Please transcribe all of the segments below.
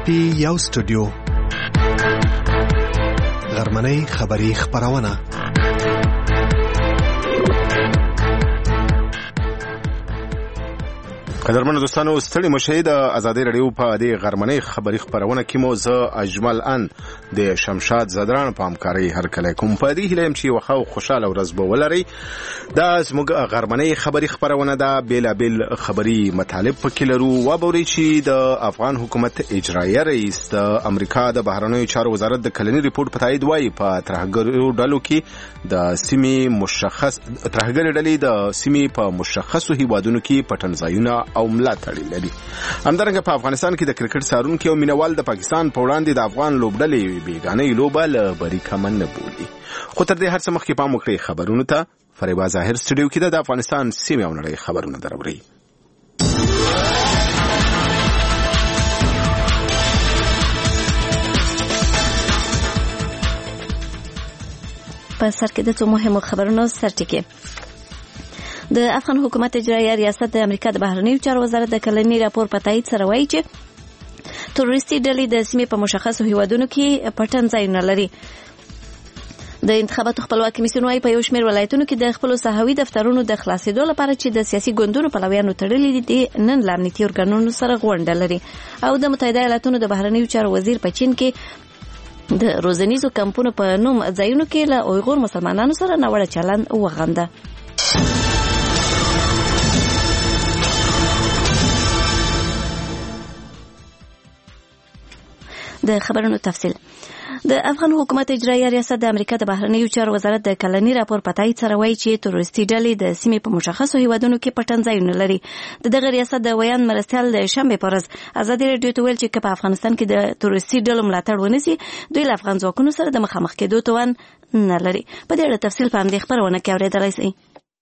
پی یو سټوډیو غرمنۍ خبری خبرونه قدرمنو دوستانو ستړي مشه د ازادي رادیو په دې غرمنۍ خبری خبرونه کې مو زه اجمل ان د شمشاد زدران په همکاري هر کله کوم په دې هلم چې وخو خوشاله ورځ به ولري دا زموږ غرمنۍ خبری خبرونه دا بیلابل خبری مطالب پکې لرو و بوري چې د افغان حکومت اجرایي رئیس د امریکا د بهرنیو چارو وزارت د کلنی ریپورت په تایید وایي په ترهګرو ډلو کې د سیمې مشخص ترهګر ډلې د سیمې په مشخصو هیوادونو کې پټنځایونه او ملاتړي لري. همدارنګه په افغانستان کې د کرکټ سارونکو او مینوال د پاکستان په وړاندې د افغان لوبډلې بیگانې لوبه له بریکه من نه بولي. خو تر دې هر څه مخکې پام وکړئ خبرونه ته. فریبا ظاهر سټوډیو کې د افغانستان سیمې او نړۍ خبرونه دروري. په سر کې د څو مهمو خبرونو سرټکی. د افغان حکومت اجرایي ریاست د امریکا د بهرنیو چارو وزارت د کلنی راپور په تایید سره وایي چې تروریستي ډلې د سیمې په مشخصو هیوادونو کې پټنځایونه لري. د انتخاباتو خپلواکي کمیسیون وايي په یو شمېر ولایتونو کې د خپل صحوي دفترونو د خلاصېدو لپاره چې د سیاسي ګوندونو پلویانو تړلي دي نن له امنیتي ارګانونو سره غونډه لري. او د متحده ایالاتونو د بهرنیو چارو وزیر په چین کې د روزنیزو کمپونو په نوم ځایونو کې له اویغور مسلمانانو سره ناوړه چلند وغنده. د خبرونو تفصیل. د افغان حکومت اجرایي ریاست د امریکا د بهرنیو چارو وزارت د کلنی راپور په تایید سره وایي چې تروریستي ډلې د سیمې په مشخصو هیوادونو کې پټنځایونه لري. دغه ریاست د ویان مرستیال د شنبه پر ورځ ازادي رادیو ته ویل چې په افغانستان کې د تروریستي ډلو ملاتړ ونیسي دوی له افغان ځواکونو سره د مخامخ کېدو توان نه لري. په دې اړه تفصیل په همدې خبرونه کې اورېدلای شئ.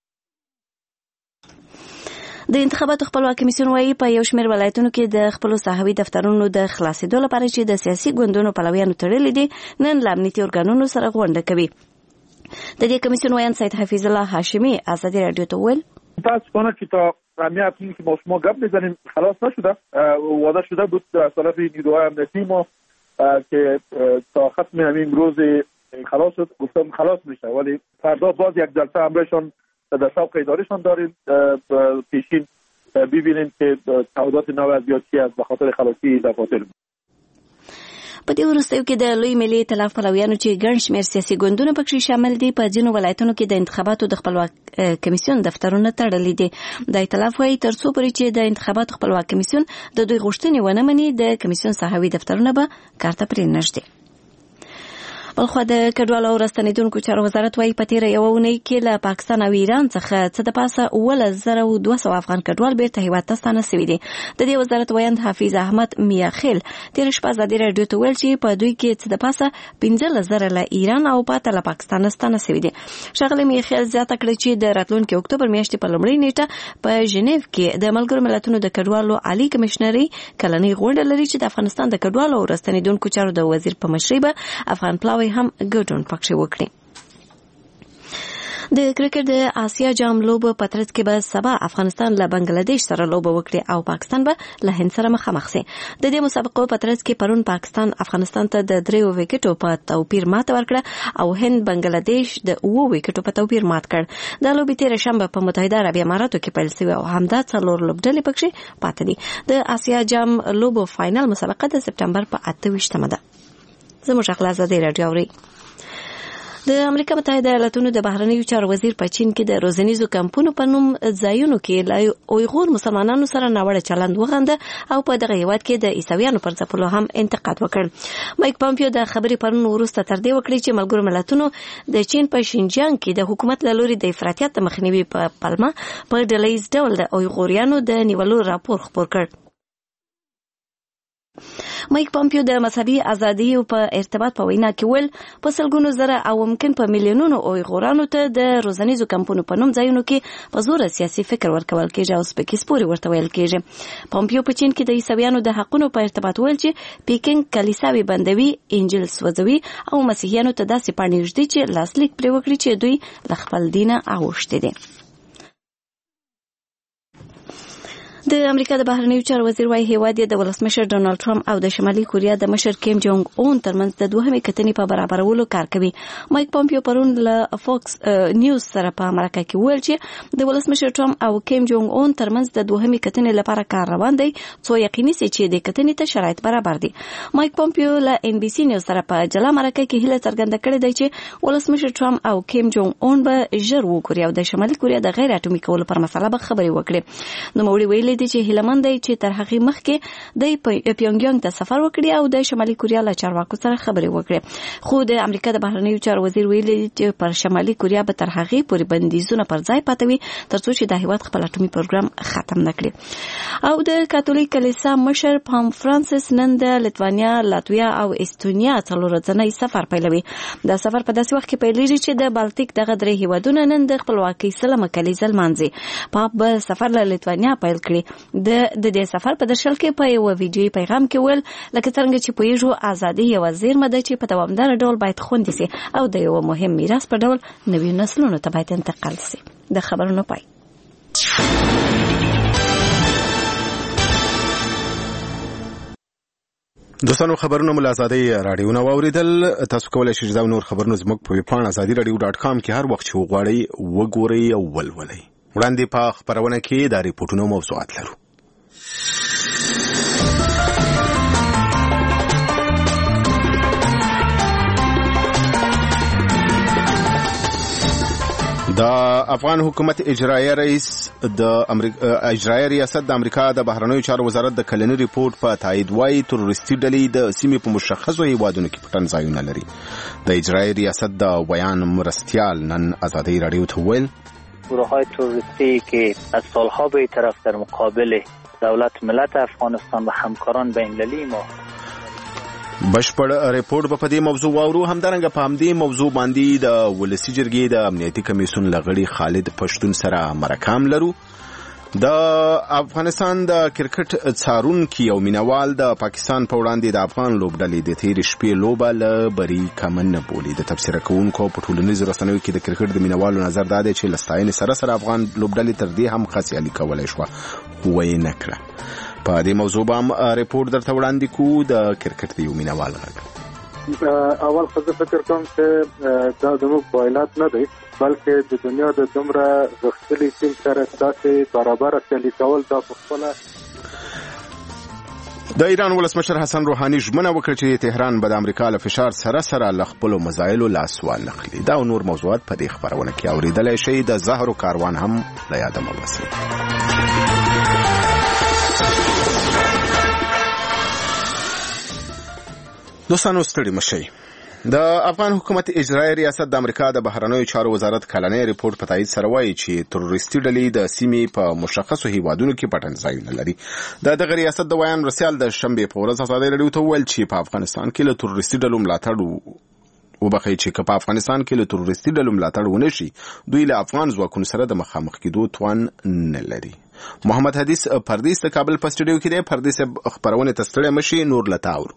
د انتخاباتو خپلواکي کمیسیون وايي په یو شمېر ولایتونو کې د خپل صحوي دفترونو د خلاصېدو لپاره چې د سیاسي ګوندونو پلویانو تړلي دي نن له امنیتي ارګانونو سره غونډه کوي. د دې کمیسیون ویان سید حفیظ الله هاشمی ازادي رادیو ته ویل متاسفانه که تا امنیت که ما شما گپ بزنیم خلاص نشده. وعده شده بود از طرف نیروهای امنیتی ما که تا ختم همین روز خلاص شد. گفتم خلاص میشه ولی فردا باز یک جلسه امرشان در سابق ادارهشان داریم پیشین ببینیم که تعهدات نو از چی است به خاطر خلاصی دفاتر. په دې وروستیو کې د لوی ملي ائتلاف پلویانو چې ګڼ شمېر سیاسي ګوندونه پکې شامل دي په ځینو ولایتونو کې د انتخاباتو د خپلواک کمیسیون دفترونه تړلي دي. د ائتلاف وايي تر څو پورې چې د انتخاباتو خپلواک کمیسیون د دوی غوښتنې ونه مني د کمیسیون صحوي دفترونه به کار ته پرېنږدي. بلخو د کډوالو او راستنیدونکو چارو وزارت وايي په تیره یوه اونۍ کې له پاکستان او ایران څخه څه د پاسه 1,200 افغان کډوال بیرته هیواد ته ستانه سوي دي. د دې وزارت ویاند حافظ احمد میاخیل تیره شپه ازادي رادیو ته ویل چې په دوی کې څه د پاسه 15,000 له ایران او پاته له پاکستان ستانه سوي دي. ښاغلي میاخیل زیاته کړې چې د راتلونکي اکتوبر میاشتې په لومړۍ نیټه په ژنیو کې د ملګرو ملتونو د کډوالو عالی کمشنري کلنۍ غونډه لري چې د افغانستان د کډوالو او راستنیدونکو چارو د وزیر په مشرۍ به افغان پلاوی هم ګډون پکښې وکړي. د کرکټ د آسیا جام لوبه په ترڅ کې به سبا افغانستان له بنگلاديش سره لوبه وکړي او پاکستان به له هند سره مخامخ شي. د دې مسابقو په ترڅ کې پرون پاکستان افغانستان ته د 3 وکټو په توپیر ماته ورکړه او هند بنگلاديش د 2 وکټو په توپیر مات کړ. د لوبې تیر شنبه په متحده عربي اماراتو کې پیل شوی او همدا څلور لوبډلې پکښې پاتې دي. د آسیا جام لوبو فائنل مسابقه د سپتمبر په 28مه ده. زموږ خپل ازادي رادیو اوري. د امریکا متحده ایالاتونو د بهرنیو چارو وزیر په چین کې د روزنیزو کمپونو په نوم ځایونو کې له اویغور مسلمانانو سره ناوړه چلند وغنده او په دغه هیواد کې د عیسویانو پر ځپلو هم انتقاد وکړ. مایک پامپیو د خبرې پرون وروسته تر دې وکړي چې ملګرو ملتونو د چین په شینجیانګ کې د حکومت له لوري د افراطیت د مخنیوي په پلمه په ډلهییز ډول د اویغوریانو د نیولو راپور خپور کړ. مایک پامپیو د مذهبي ازادي په ارتباط په وینا کې ویل په سلګونو زره او ممکن په میلیونونو اویغورانو ته د روزنیزو کمپونو په نوم ځایونو کې په زور سیاسي فکر ورکول کېږي او سپکې سپورې ورته ویل کېږي. پامپیو په چین کې د عیسویانو د حقونو په ارتباط ویل چې پیکینګ کلیساوي بندوي، انجیل سوځوي او مسیحیانو ته داسې پاڼې ږدي چې لاسلیک پرې وکړي چې دوی له خپل دینه اوښتي دي. د امریکا د بهرنیو چارو وزیر وايي هیواد د ولسمشر ډونالد ټرمپ او د شمالي کوریا د مشر کیم جونګ اون ترمنځ د دوهمې کتنې په برابرولو کار کوي. مایک پومپیو پرون له فوکس نیوز سره په امریکا کې ویل چې د ولسمشر ټرمپ او کیم جونګ اون ترمنځ د دوهمې کتنې لپاره کار روان دی څو یقیني سي چې د کتنې ته شرایط برابر دي. مایک پومپیو له ان بي سي نیوز سره په جلا مرکه کې هیله څرګنده کړې ده چې ولسمشر ټرمپ او کیم جونګ اون به ژر وګوري او د شمالي کوریا د غیر اټومي کولو پر مسله به خبرې وکړي. نو موږ ویلي دي چې هیلمن دی چې تر هغه مخکې د پیونګیانګ ته سفر وکړي او د شمالي کوریا له چارواکو سره خبرې وکړي. خو د امریکا د بهرنیو چارو وزیر ویلي چې پر شمالي کوریا به تر هغه پورې بندیزونه پر ځای پاتوي ترڅو چې د هیواد خپل اټومي پروګرام ختم نکړي. او د کاتولیک کلیسا مشر پام فرانسیس نن د لټوانیا، لاتویا او استونیا څلور ځنۍ سفر پیلوي. دا سفر په داسې وخت کې پیلېږي چې د بالټیک دغه درې هیوادونه نن د خپلواکۍ سلمه کلیزه لمانځي. پاپ به سفر له لټوانیا پیل کړي. د دې سفر په درشل کې په یو ویډیوي پیغام کې ویل لکه څنګه چې پوهیږو ازادي یو زیرمه ده چې په دوامدار ډول باید خوندي سي او د یو مهم میراث په ډول نوي نسلونو ته باید انتقال سي. د خبرونو پای. دوستانو خبرونه مل ازادي رادیو نو اوریدل. تاسو کولای شئ دا نور خبرونه زموږ په ویب پاڼه azadi.radio.com کې هر وخت چې وغواړئ وګورئ او ولولئ. وړاندې په خبرونه کې د ریپورتونو موضوعات لرو. د افغان حکومت اجرایي ریاست د امریکا د بهرنیو چارو وزارت د کلنی ریپورت په تایید وايي تروریستي ډلې د سیمې په مشخصو هیوادونو کې پټن ځایونه لري. د اجرایي ریاست د بیان مرستیال نن آزادی رادیو ته ویل گروه‌های تروریستی که از سالها به طرف در مقابل دولت ملت افغانستان و همکاران بین‌المللی ما بشپړ ریپورت په دې موضوع واورو. همدارنګه په همدې موضوع باندې د ولسی جرګې د امنیتي کمیسیون لغړي خالد پښتون سره مرکام لرو. د افغانستان د کرکټ څارونکي او مینوال د پاکستان په وړاندې د افغان لوبډلې د تیر شپې لوبه له بری کمن نه بولي. د تفسیر کوونکو په ټولنیزو رسنیو کې د کرکټ د مینوالو نظر دا دی چې لستاین سره افغان لوبډلې تر دې هم خاصیالي کولای شو وای نه کړه. په دې موضوع باندې ریپورت درته وړاندې کوو. د کرکټ د یو مینوال غږ اول خزه فکر کوم چې دا زموږ بایلات نه دی بلکې د دنیا د دومره غښتلې ټیم سره داسې برابر سیالي کول دا په خپله. د ایران ولسمشر حسن روحاني ژمنه وکړه چې تهران به د امریکا له فشار سره له خپلو مزایلو لاس وانخلي. دا نور موضوعات په دې خبرونه کې اوریدلای شئ. د زهرو کاروان هم له یاده مه باسئ. دوستانو ستړي مشئ. د افغان حکومت اجرایي ریاست د امریکا د بهرنیو چارو وزارت کلنی ریپورت په تایید سره وایي چې تروریستي ډلې د سیمې په مشخصو هیوادونو کې پټن ځایونه لري. دغه ریاست د بیان مرستیال د شنبې په ورځ آزادي رادیو ته ویل چې په افغانستان کې له تروریستي ډلو ملاتړ وبخښئ چې په افغانستان کې له تروریستي ډلو ملاتړ ونه شي دوی له افغان ځواکونو سره د مخامخ کېدو توان نه لري. محمد حدیث پردیس د کابل په سټډیو کې دی. پردیس خبرونه ته ستړي مشئ. نور لتا اورو.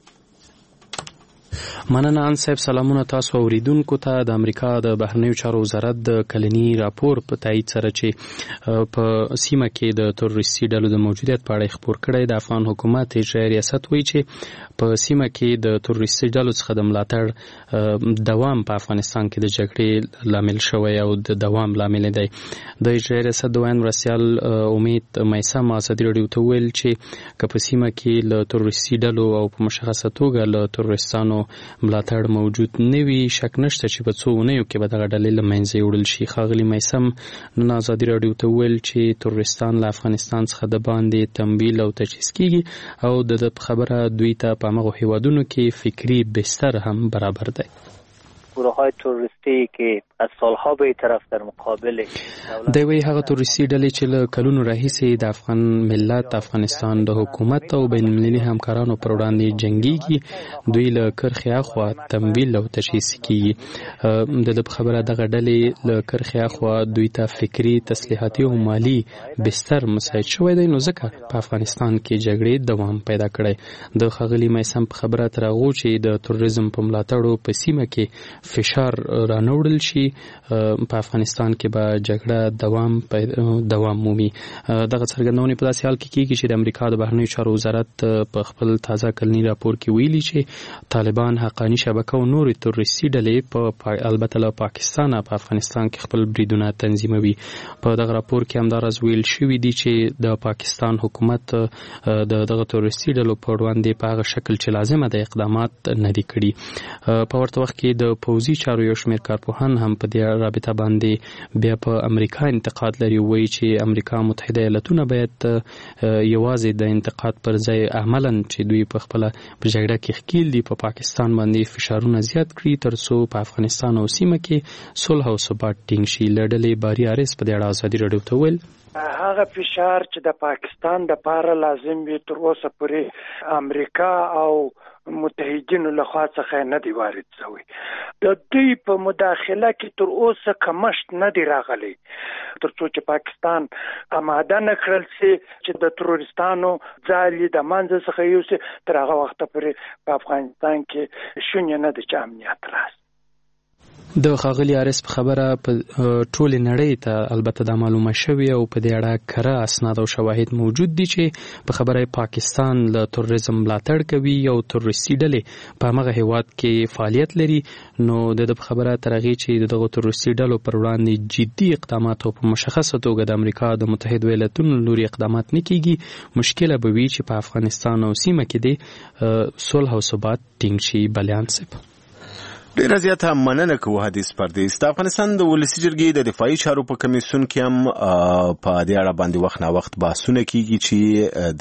مننه ان صاحب. سلامونه تاسو اوریدونکو ته. د امریکا د بهرنیو چارو وزارت د کلنی راپور په تایید سره چې په سیمه کې د تروریستي ډلو د موجودیت په اړه خبر کړی. د افغان حکومت اجرایي ریاست وایي چې په سیمه کې د تروریستي ډلو څخه د ملاتړ دوام په افغانستان کې د جګړې لامل شوی او د دوام لامل دی. د اجرایي ریاست د بیان مرستیال امید میثم آزادي رادیو ته ویل چې که په سیمه کې له تروریستي ډلو او په مشخصه توګه له تروریستانو ملاتړ موجود نه وي شک نشته چې په څو اونیو کې به دغه ډلې له منځه وړل شي. ښاغلي میثم نن آزادي رادیو ته ویل چې تروریستان له افغانستان څخه د باندې تمویل او تجهیز کیږي او د خبره دوی ته په هغو هیوادونو کې فکري بستر هم برابر دی. گروه‌های تروریستی که از سالها به طرف در مقابل دی وی هغه تروریستي ډلې چې له کلونو راهیسې د افغان ملت افغانستان د حکومت او بین المللي همکارانو پر وړاندې جنګيږي دوی له کرخې اخوا تمویل او تجهیز کیږي. د خبره دغه ډلې له کرخې اخوا دوی ته فکری تسلیحاتي او مالی بستر مساعد شوی دی نو ځکه په افغانستان کې جګړې دوام پیدا کړی. د ښاغلي میثم په خبره تر هغو چې د تروریزم په ملاتړو په سیمه کې فشار رانوړل شي په افغانستان کې به جګړه دوام مومي. دغه څرګندونې په داسې حال کې کیږي چې د امریکا د بهرنیو چارو وزارت په خپل تازه کلنی راپور کې ویلي چې طالبان حقاني شبکه او نورې تروریستي ډلې البته له پاکستان په افغانستان کې خپل بریدونه تنظیموي. په دغه راپور کې همداراز ویل شوي دي چې د پاکستان حکومت د دغه تروریستي ډلو په وړاندې په هغه شکل چې لازمه د اقدامات نه دي کړي. په ورته وخت کې د پوځي چارو یو شمېر کارپوهان هم په دې رابطه باندې بیا په امریکا انتقاد لري، وایي چې امریکا متحده ایالتونه باید یوازې د انتقاد پر ځای عملاً چې دوی په خپل په جګړه کې ښکیل دي په پاکستان باندې فشارونه زیات کړي ترڅو په افغانستان او سیمه کې صلح او ثبات ټینګ شي. لړلې باری عارض په دې اړه ازادي راډیو ته ویل هغه فشار چې د پاکستان د پاره لازم وي تر اوسه پورې امریکا او متحدینو له خوا څخه نه دی وارد شوی. د دوی په مداخله کې تر اوسه کمښت نه دی راغلی ترڅو چې پاکستان آماده نه کړل شي چې د تروریستانو ځالې د منځ څخه یوسي. تر هغه وخته پورې په افغانستان کې شونې نه دی چې امنیت راشي. د ښاغلي عارض په خبره په ټولې نړۍ ته البته دا معلومه شوې او په دې اړه کره اسناد او شواهد موجود دي چې په خبره پاکستان له تروریزم ملاتړ کوي او تروریستي ډلې په هغه هیواد کې فعالیت لري. نو د خبره تر هغې چې دغه تروریستي ډلو پر وړاندې جدي اقدامات او په مشخصه توګه د امریکا د متحده ایالتونو لوري اقدامات نه کیږي، مشکله به وي چې په افغانستان او سیمه کې د صلح او ثبات ټینګ شي. بلیان صاحب ډیره زیاته مننه کوو. حدیث پردیس د افغانستان د ولسي جرګې د دفاعي چارو په کمیسیون کې هم په دې اړه باندې وخت نا وخت بحثونه کیږي چې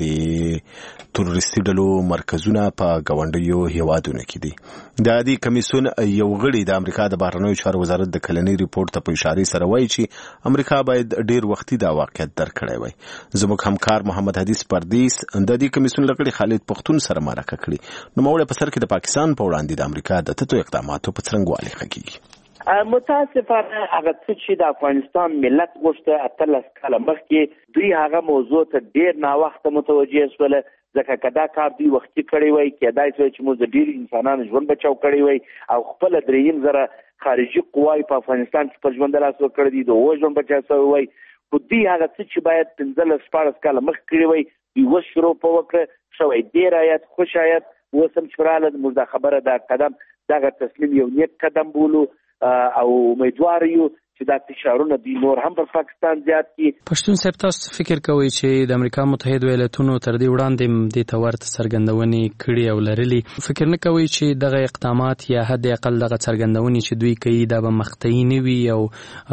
د تروریستي ډلو مرکزونه په ګاونډیو هیوادونو کې دي. د دې کمیسیون یو غړي د امریکا د بهرنیو چارو وزارت د کلنی ریپورت ته په اشاره سره وایي چې امریکا باید ډیر وختي دا واقعیت درک کړی وای. زموږ همکار محمد حدیث پردیس د دې کمیسیون لغړي خالد پختون سره مرکه کړي. نو موږ په سر کې د پاکستان په وړاندې د امریکا د تتو اقدامات په څرنګوالي خکېږي. متاسفانه هغه څه چې د افغانستان ملت غوښته 18 کاله مخکې دوی هغه موضوع ته ډیر ناوخته متوجه شول، ځکه کدا کار دوی وختي کړی وای کېدای شي چې موږ د ډیر انسانانو ژوند بچاو کړی وای او خپل دریم زره خارجي قواي په افغانستان کې پر ژوند لاس وکړ دي د ژوند بچاو شوی وای. خو دوی هغه څه چې باید 15 کاله مخکې کړی وای دوی وشرو په وکړه شوی ډیر آیت خوش آیت وسم چراله موږ د خبره د قدم دغه تسلیم یو نیک قدم بولو او امیدوار یو چې دا فشارونه دی نور هم په پاکستان زیات کی. پښتون صاحب تاسو فکر کوئ چې د امریکا متحده ایالتونو تر دې وړاندې د تورت څرګندونې کړي او لرلي، فکر نه کوئ چې دغه اقدامات یا حد اقل دغه څرګندونې چې دوی کوي دا به مقطعي نه وي او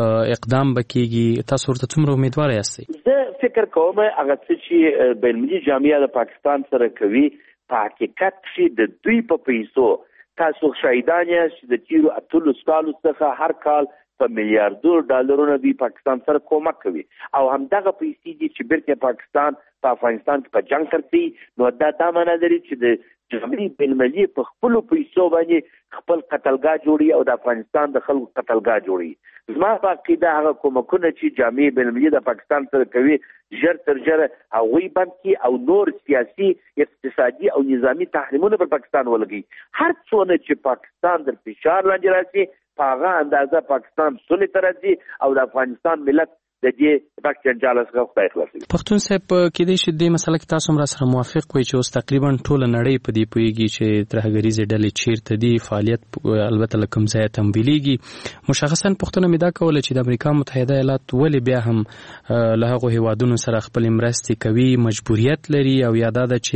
اقدام بکیږي؟ تاسو ورته څومره امیدوار یاستئ؟ زه فکر کوم هغه چې بین‌المللي جامعه د پاکستان سره کوي په حقیقت کې د دوی په پیسو تاسو شهیدان یاست د تیرو اتلو کالو څخه هر کال په میلیاردونو ډالرونو دی پاکستان سره کومک کوي او همدغه پیسې دي چې بیرته پاکستان په افغانستان کې په جنگ کوي. نو دا معنی لري چې د جمهوریت بین‌المللي په خپل پیسو باندې خپل قتلګاه جوړي او د افغانستان د خلکو قتلګاه جوړي. زما په عقیده هغه کومکونه چې جامعه بین‌المللي د پاکستان سره کوي ژر تر ژره هغوی بند کړي او نور سیاسي اقتصادي او نظامی تحریمونه پر پاکستان ولګي. هر څونه چې پاکستان در فشار لاندې راشي په هغه اندازه پاکستان سولې ته راځي او د افغانستان ملت د دې بک جنجال څخه خدای خلاصوي. پښتون صاحب کېدای شي دې مسله کې تاسو هم را سره موافق وئ چې اوس تقریبا ټوله نړۍ په دې پوهېږي چې ترهګریزې ډلې چیرته دي، فعالیت البته له کوم ځایه تمویلېږي. مشخصا پوښتنه مې دا کوله چې د امریکا متحده ایالات ولې بیا هم له هغو هیوادونو سره خپلې مرستې کوي، مجبوریت لري او یا دا ده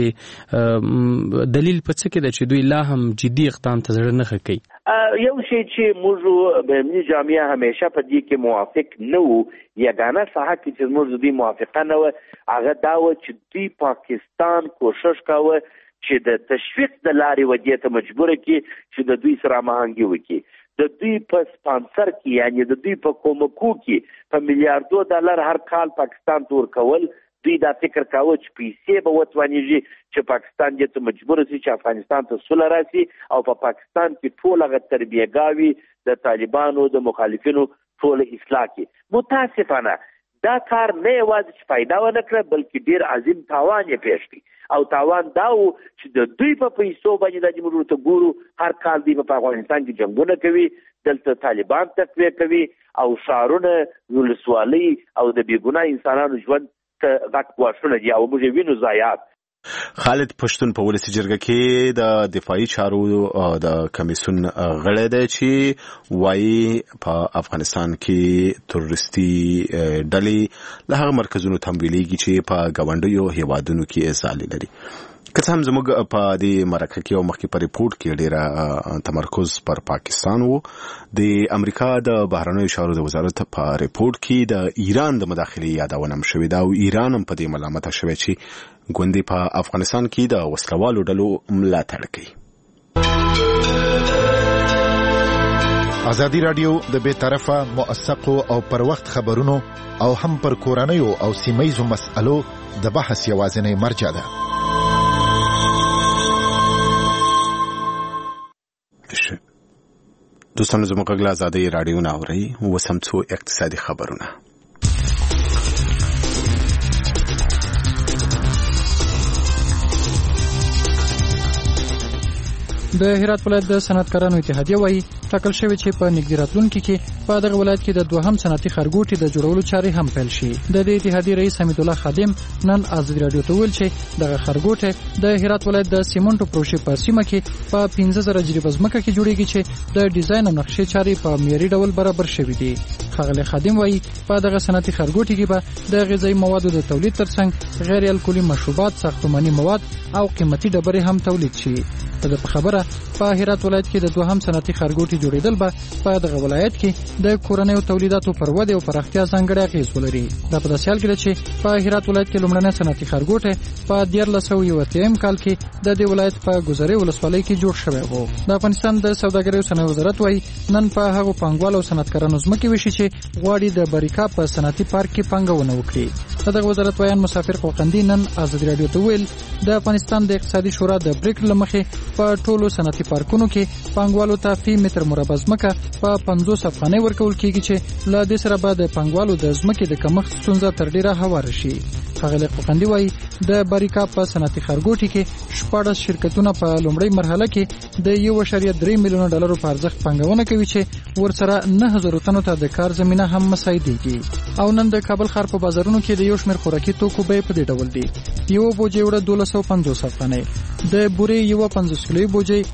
چې دلیل په څه کې ده چې دوی لا هم جدي اقدام ته زړه نه ښه کوي؟ یو شی چې موږ بین‌المللي جامعه همیشه په دې کې موافق نه وو، یګانه ساحه کې چې موږ دوی موافقه نه وه هغه دا و چې دوی پاکستان کوشش کاوه چې د تشویق د لارې ودې ته مجبوره کړي چې د دوی سره هماهنګي وکړي. د دوی په سپانسر کې یعنی د دوی په کومکو کې په میلیاردو ډالر هر کال پاکستان ته ورکول. دوی دا فکر کاوه چې پیسې به وتوانیږي چې پاکستان دې ته مجبور شي چې افغانستان ته سوله راشي او په پاکستان کې ټول هغه تربیه‌ګاوې د طالبانو د مخالفینو ټول اصلاح کړي. متاسفانه دا کار نه یوازې چې فایده ونه کړه بلکې ډیر عظیم تاوان یې پیښ کړي او تاوان دا و چې د دوی په پیسو باندې د موږ ته ګورو هر کال دی په افغانستان کې جنگونه کوي دلته طالبان تقویه کوي او ښارونه ولسوالۍ او د بېګناه انسانانو ژوند ته غټ ګواښونه دي او موږ وینو ضایعات. خالد پښتون په ولسي جرګه کې د دفاعي چارو د کمیسیون غړی دی چې وایي په افغانستان کې تروریستي ډلې له هغه مرکزونو تمویلېږي چې په ګاونډیو هیوادونو کې ځالې لري. که څه هم زموږ په دې مرکه کې او مخکې په ریپورټ کې ډېره تمرکز پر پاکستان و، د امریکا د بهرنیو چارو د وزارت په ریپورټ کې د ایران د مداخلې یادونه هم شوې ده او ایران هم په دې ملامته شوی چې ګوندې په افغانستان کې د وسلوالو ډلو ملاتړ کوي. ازادي راډیو د بې طرفه موثقو او پر وخت خبرونو او هم پر کورنیو او سیمه‌یزو مسألو د بحث یوازینی مرجع ده. دوستانو زموږ غږ له ازادۍ راډیو نه اورئ. اوس هم څو اقتصادي خبرونه. د هرات ولایت د صنعتکارانو اتحادیه وایي ټاکل شوی چې په نږدې راتلونکي کې په دغه ولایت کې د دوهم صنعتي ښارګوټي د جوړولو چارې هم پیل شي. د دې اتحادیې رئیس حمید الله خادم نن ازادي راډیو ته ویل چې دغه ښارګوټی د هرات ولایت د سیمنټو پروژې په سیمه کې په 15000 جریبه ځمکه کې جوړیږي چې د ډیزاین او نقشې چارې په معیاري ډول برابر شوي دي. ښاغلی خادم وایي په دغه صنعتي ښارګوټي کې به د غذایي موادو د تولید ترڅنګ غیر الکولي مشروبات، ساختماني مواد او قیمتي ډبرې هم تولید شي. د خبره په هرات ولایت کې د دوهم صنعتي ښارګوټي جوړېدل به په دغه ولایت کې د کورنیو تولیداتو پر ودې او پراختیا ځانګړی اغېز ولري. دا په داسې حال کې ده چې په هرات ولایت کې لومړنی صنعتي ښارګوټی په 1381 کال کې د دې ولایت په ګذرې ولسوالۍ کې جوړ شوی و. د افغانستان د سوداګرۍ او صنایع وزارت وایي نن په هغو پانګوالو او صنعتکارانو ځمکې ویشي چې غواړي د بریکا په صنعتي پارک کې پانګونه وکړي. د دغه وزارت ویان مسافر قوقندي نن ازادي راډیو ته ویل د افغانستان د اقتصادي شورا د پریکړې له مخې په ټولو صنعتي پارکونو کې پانګوالو ته فی متر مربع ځمکه په 50 افغانۍ ورکول کیږي چې له دې سره به د پانګوالو د ځمکې د کمښت ستونزه تر ډیره هواره شي. ښاغلی قوقندي وایي د بریکا په صنعتي ښارګوټي کې 14 شرکتونه په لومړۍ مرحله کې د 1.3 میلیونه ډالرو په ارزښت پانګونه کوي چې ورسره 9000 تنو ته د کار زمينه هم مساعدېږي. او نن د کابل ښار په بازارونو کې د یو شمېر خوراکي توکو بیې په دې ډول دي: یو بوجۍ وړه 1250 افغانۍ، د بورې یو 50 کیلوي بوجۍ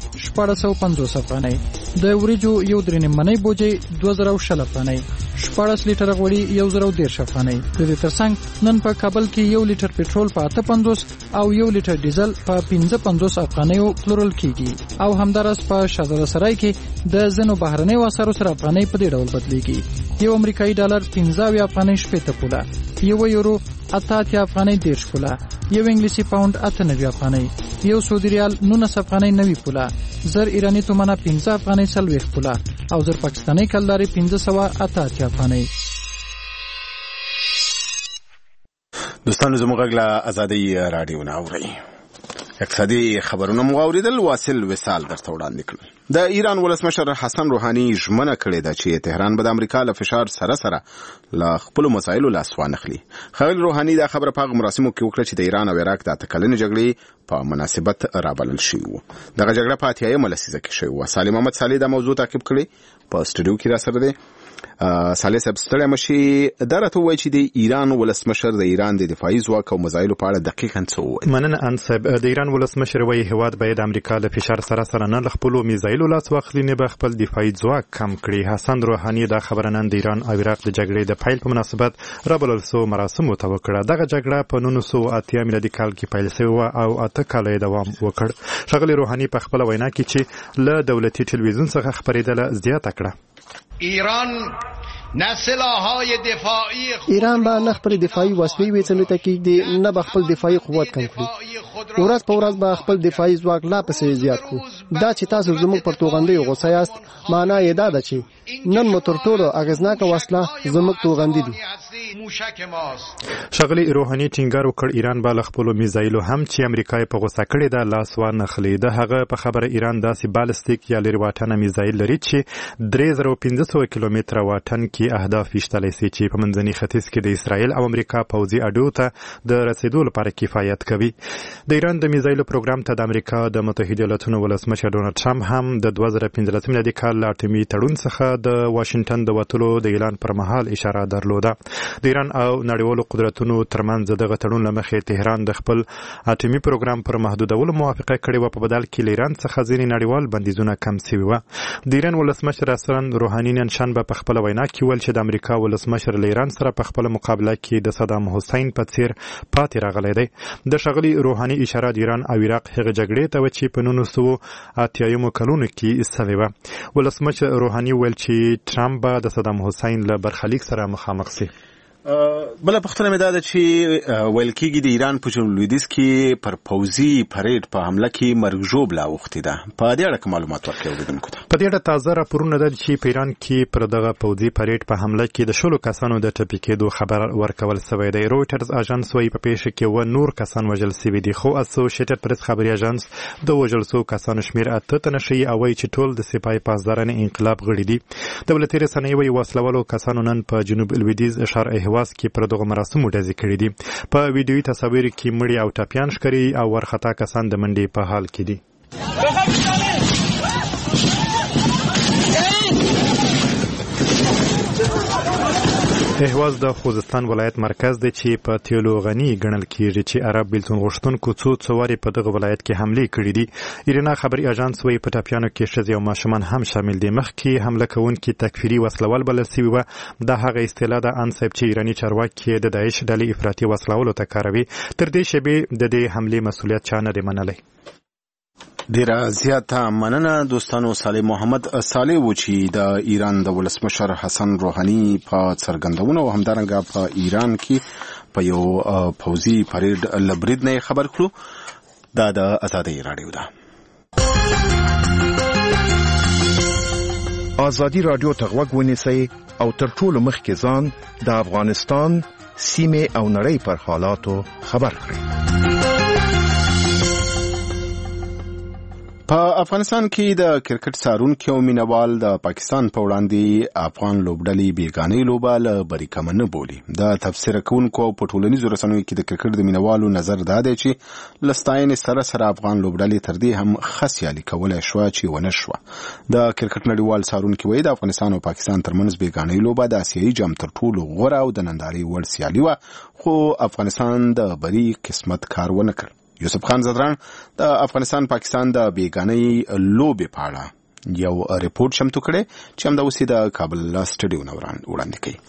1450 افغانۍ، د وریجو یو 3 منۍ بوجۍ 2010 افغانۍ، 14 لیټره غوړي 1010 افغانۍ. د دې ترڅنګ نن په کابل کې 1 لیټر پټرول په 58 او 1 لیټر ډیزل په 55 افغانیو پلورل کیږي. او همدارس په شهزاده سرای کې د زنو بهرنیو اسعارو سره افغانۍ په دې ډول بدلیږي: یو امریکایي ډالر 15 افغانۍ 80 پوله، یو یورو 88 افغانۍ 10 پوله، یو انګلیسي پاوند 98 افغانۍ، یو سعودي ریال 19 افغانۍ 90 پوله، زر ایرانی تومانه 15 افغانۍ 40 پوله او زر پاکستاني کلداري 1588 افغانۍ. دوستانو زموږ غږ له ازادۍ راډیو نه اورئ. اقتصادي خبرونه مو اوریدل. واصل وصال درته وړاندې کړل. د ایران ولسمشر حسن روحاني ژمنه کړې ده چې تهران به د امریکا له فشار سره له خپلو مسایلو لاس وانخلي. ښاغلي روحاني دا خبره په هغه مراسمو کې وکړه چې د ایران او عراق د 8 کلنې جګړې په مناسبت رابلل شوی و. دغه جګړه په 80مه لسیزه کې شوې وه. سالم محمد صالح دا موضوع تعقیب کړې په سټوډیو کې را سره دی. صالح صاحب ستړی مشي دا راته وایي چې د ایران ولسمشر د ایران د دفاعي ځواک او مسایلو په اړه دقیقاً څه وایي. مننه انصب. د ایران ولسمشر وایي هیواد باید د امریکا له فشار سره نه له خپلو میزایلو لاس واخلي نه به خپل دفاعي ځواک کم کړي. حسن روحاني دا خبره نن د ایران او عراق د جګړې د پیل په مناسبت رابلل سو مراسمو ته وکړه. دغه جګړه په 1980 میلادي کال کې پیل شوې و او 8 کاله دوام وکړ. ښاغلي روحاني په خپل وینا کې چې له دولتي ټلویزیون څخه خبرېدله زیاته کړه: ایران به نه خپل دفاعي وسلې ویڅلو ته کېږدي نه به خپل دفاعي قوت کم کړي. ورځ په ورځ به خپل دفاعي ځواک لا پسې زیات کړو. دا چې تاسو زموږ پر توغندیو غوسه یاست معنا یې دا ده چې نن مو تر ټولو اغېزناکه وسله زموږ توغندي دي. ښاغلي روحاني ټینګار وکړ ایران به له خپلو میزایلو هم چې امریکا یې په غوسه کړې ده لاس وانخلي. د هغه په خبره ایران داسې بالستیک یا لرې واټنه میزایل لري چې 3500 کیلومتره واټن کې کې اهداف ویشتلی سي چې په منځني ختیځ کې د اسرائیل او امریکا پوځي اډو ته د رسیدو لپاره کفایت کوي. د ایران د میزایلو پروګرام ته د امریکا د متحده ایالاتونو ولسمشر ډونالډ ټرمپ هم د 2015 میلادي کال له اټومي تړون څخه د واشنگټن د وتلو د اعلان پر مهال اشاره درلوده. د ایران او نړیوالو قدرتونو ترمنځ دغه تړون له مخې تهران د خپل اټومي پروګرام پر محدودولو موافقه کړې وه، په بدل کې له ایران څخه ځینې نړیوال بندیزونه کم سوي وه. د ایران ولسمشر حسن روحاني نن شنبه په خپله وینا کې ویل چې د امریکا ولسمشر له ایران سره په خپله مقابله کې د صدام حسین په څیر پاتې راغلی دی. د ښاغلي روحاني اشاره د ایران او عراق هغې جګړې ته وه چې په 1980 کلونو کې سوې وه. ولسمشر روحاني ویل چې ټرمپ به د صدام حسین له برخلیک سره مخامخ سي. بله پوښتنه مې دا ده چې ویل کېږي د ایران په جنوب لویدیځ کې پر پوځي پریډ په حمله کې مرګ ژوبله اوښتې ده. په دې اړه معلومات ورکړئ اورېدونکو ته. په دې اړه تازه راپورونه ده چې په ایران کې پر دغه پوځي پریډ په حمله کې د 16 کسانو د ټپي کېدو خبر ورکول سوی دی. رویټرز اژانس وایي په پیښه کې نور کسان وژل سوي دي، خو اسوسییټډ پریس خبري اژانس د وژل شوو کسانو شمېر 8 تنه ښیي او وایي چې ټول د سپاه پاسدارانو انقلاب غړي دي. دولتي رسنۍ وایي وسلوالو کسانو نن په جنوب لویدیځ ښار اهواز کې پر دغه مراسمو ډزې کړي دي. په ویډیوي تصاویر کې مړي او ټپیان ښکاري او ورخطا کسان د منډې په حال کې دي. اهواز د خوزستان ولایت مرکز دی چې په تیلو غني ګڼل کیږي چې عرب بیلتون غوښتونکو څو وارې په دغه ولایت کې حملې کړي دي. ایرنا خبري اژانس وایي په ټپیانو کې ښځې او ماشومان هم شامل دي. مخکې حمله کوونکي تکفیري وسلوال بلل سوي وه. دا هغه اصطلاح ده ان صاحب چې ایراني چارواکي د داعش ډلې افراطي وسلولو ته کاروي. تر دې شیبې د دې حملې مسؤلیت چا نه دی منلی. ډیره زیاته مننه دوستانو. صالح محمد صالح و چې د ایران د ولسمشر حسن روحاني په څرګندونه او همدارنګه په ایران کې په یو پوځي پریډ لبرید نه خبر کړو. دا د آزادۍ رادیو ده. آزادي رادیو ته غوږ ونیسئ او تر ټولو مخکې ځان د افغانستان سیمې او نړۍ پر حالاتو خبر کړئ. په افغانستان کې د کرکټ څارونکي او مینوال د پاکستان په وړاندې افغان لوبډلې بیګانۍ لوبه له بریکمه نه بولي. د تفسیر کوونکو په ټولنیزو رسنیو کې د کرکټ د مینوالو نظر دا دی چې له ستاینې سره افغان لوبډلې تر دې هم ښه سیالي کولی شوه چې ونه شوه. د کرکټ نړیوال څارونکي وایي د افغانستان او پاکستان ترمنځ بیګانۍ لوبه د اسیایي جام تر ټولو غوره او د نندارې وړ سیالي وه، خو افغانستان د بری قسمت کار ونه کړ. یوسف خان زدران د افغانستان پاکستان د بیګانۍ لوبې په اړه یو ریپورت چمتو کړی چې همدا اوس د کابل سټډیو نه وړاندې کوي.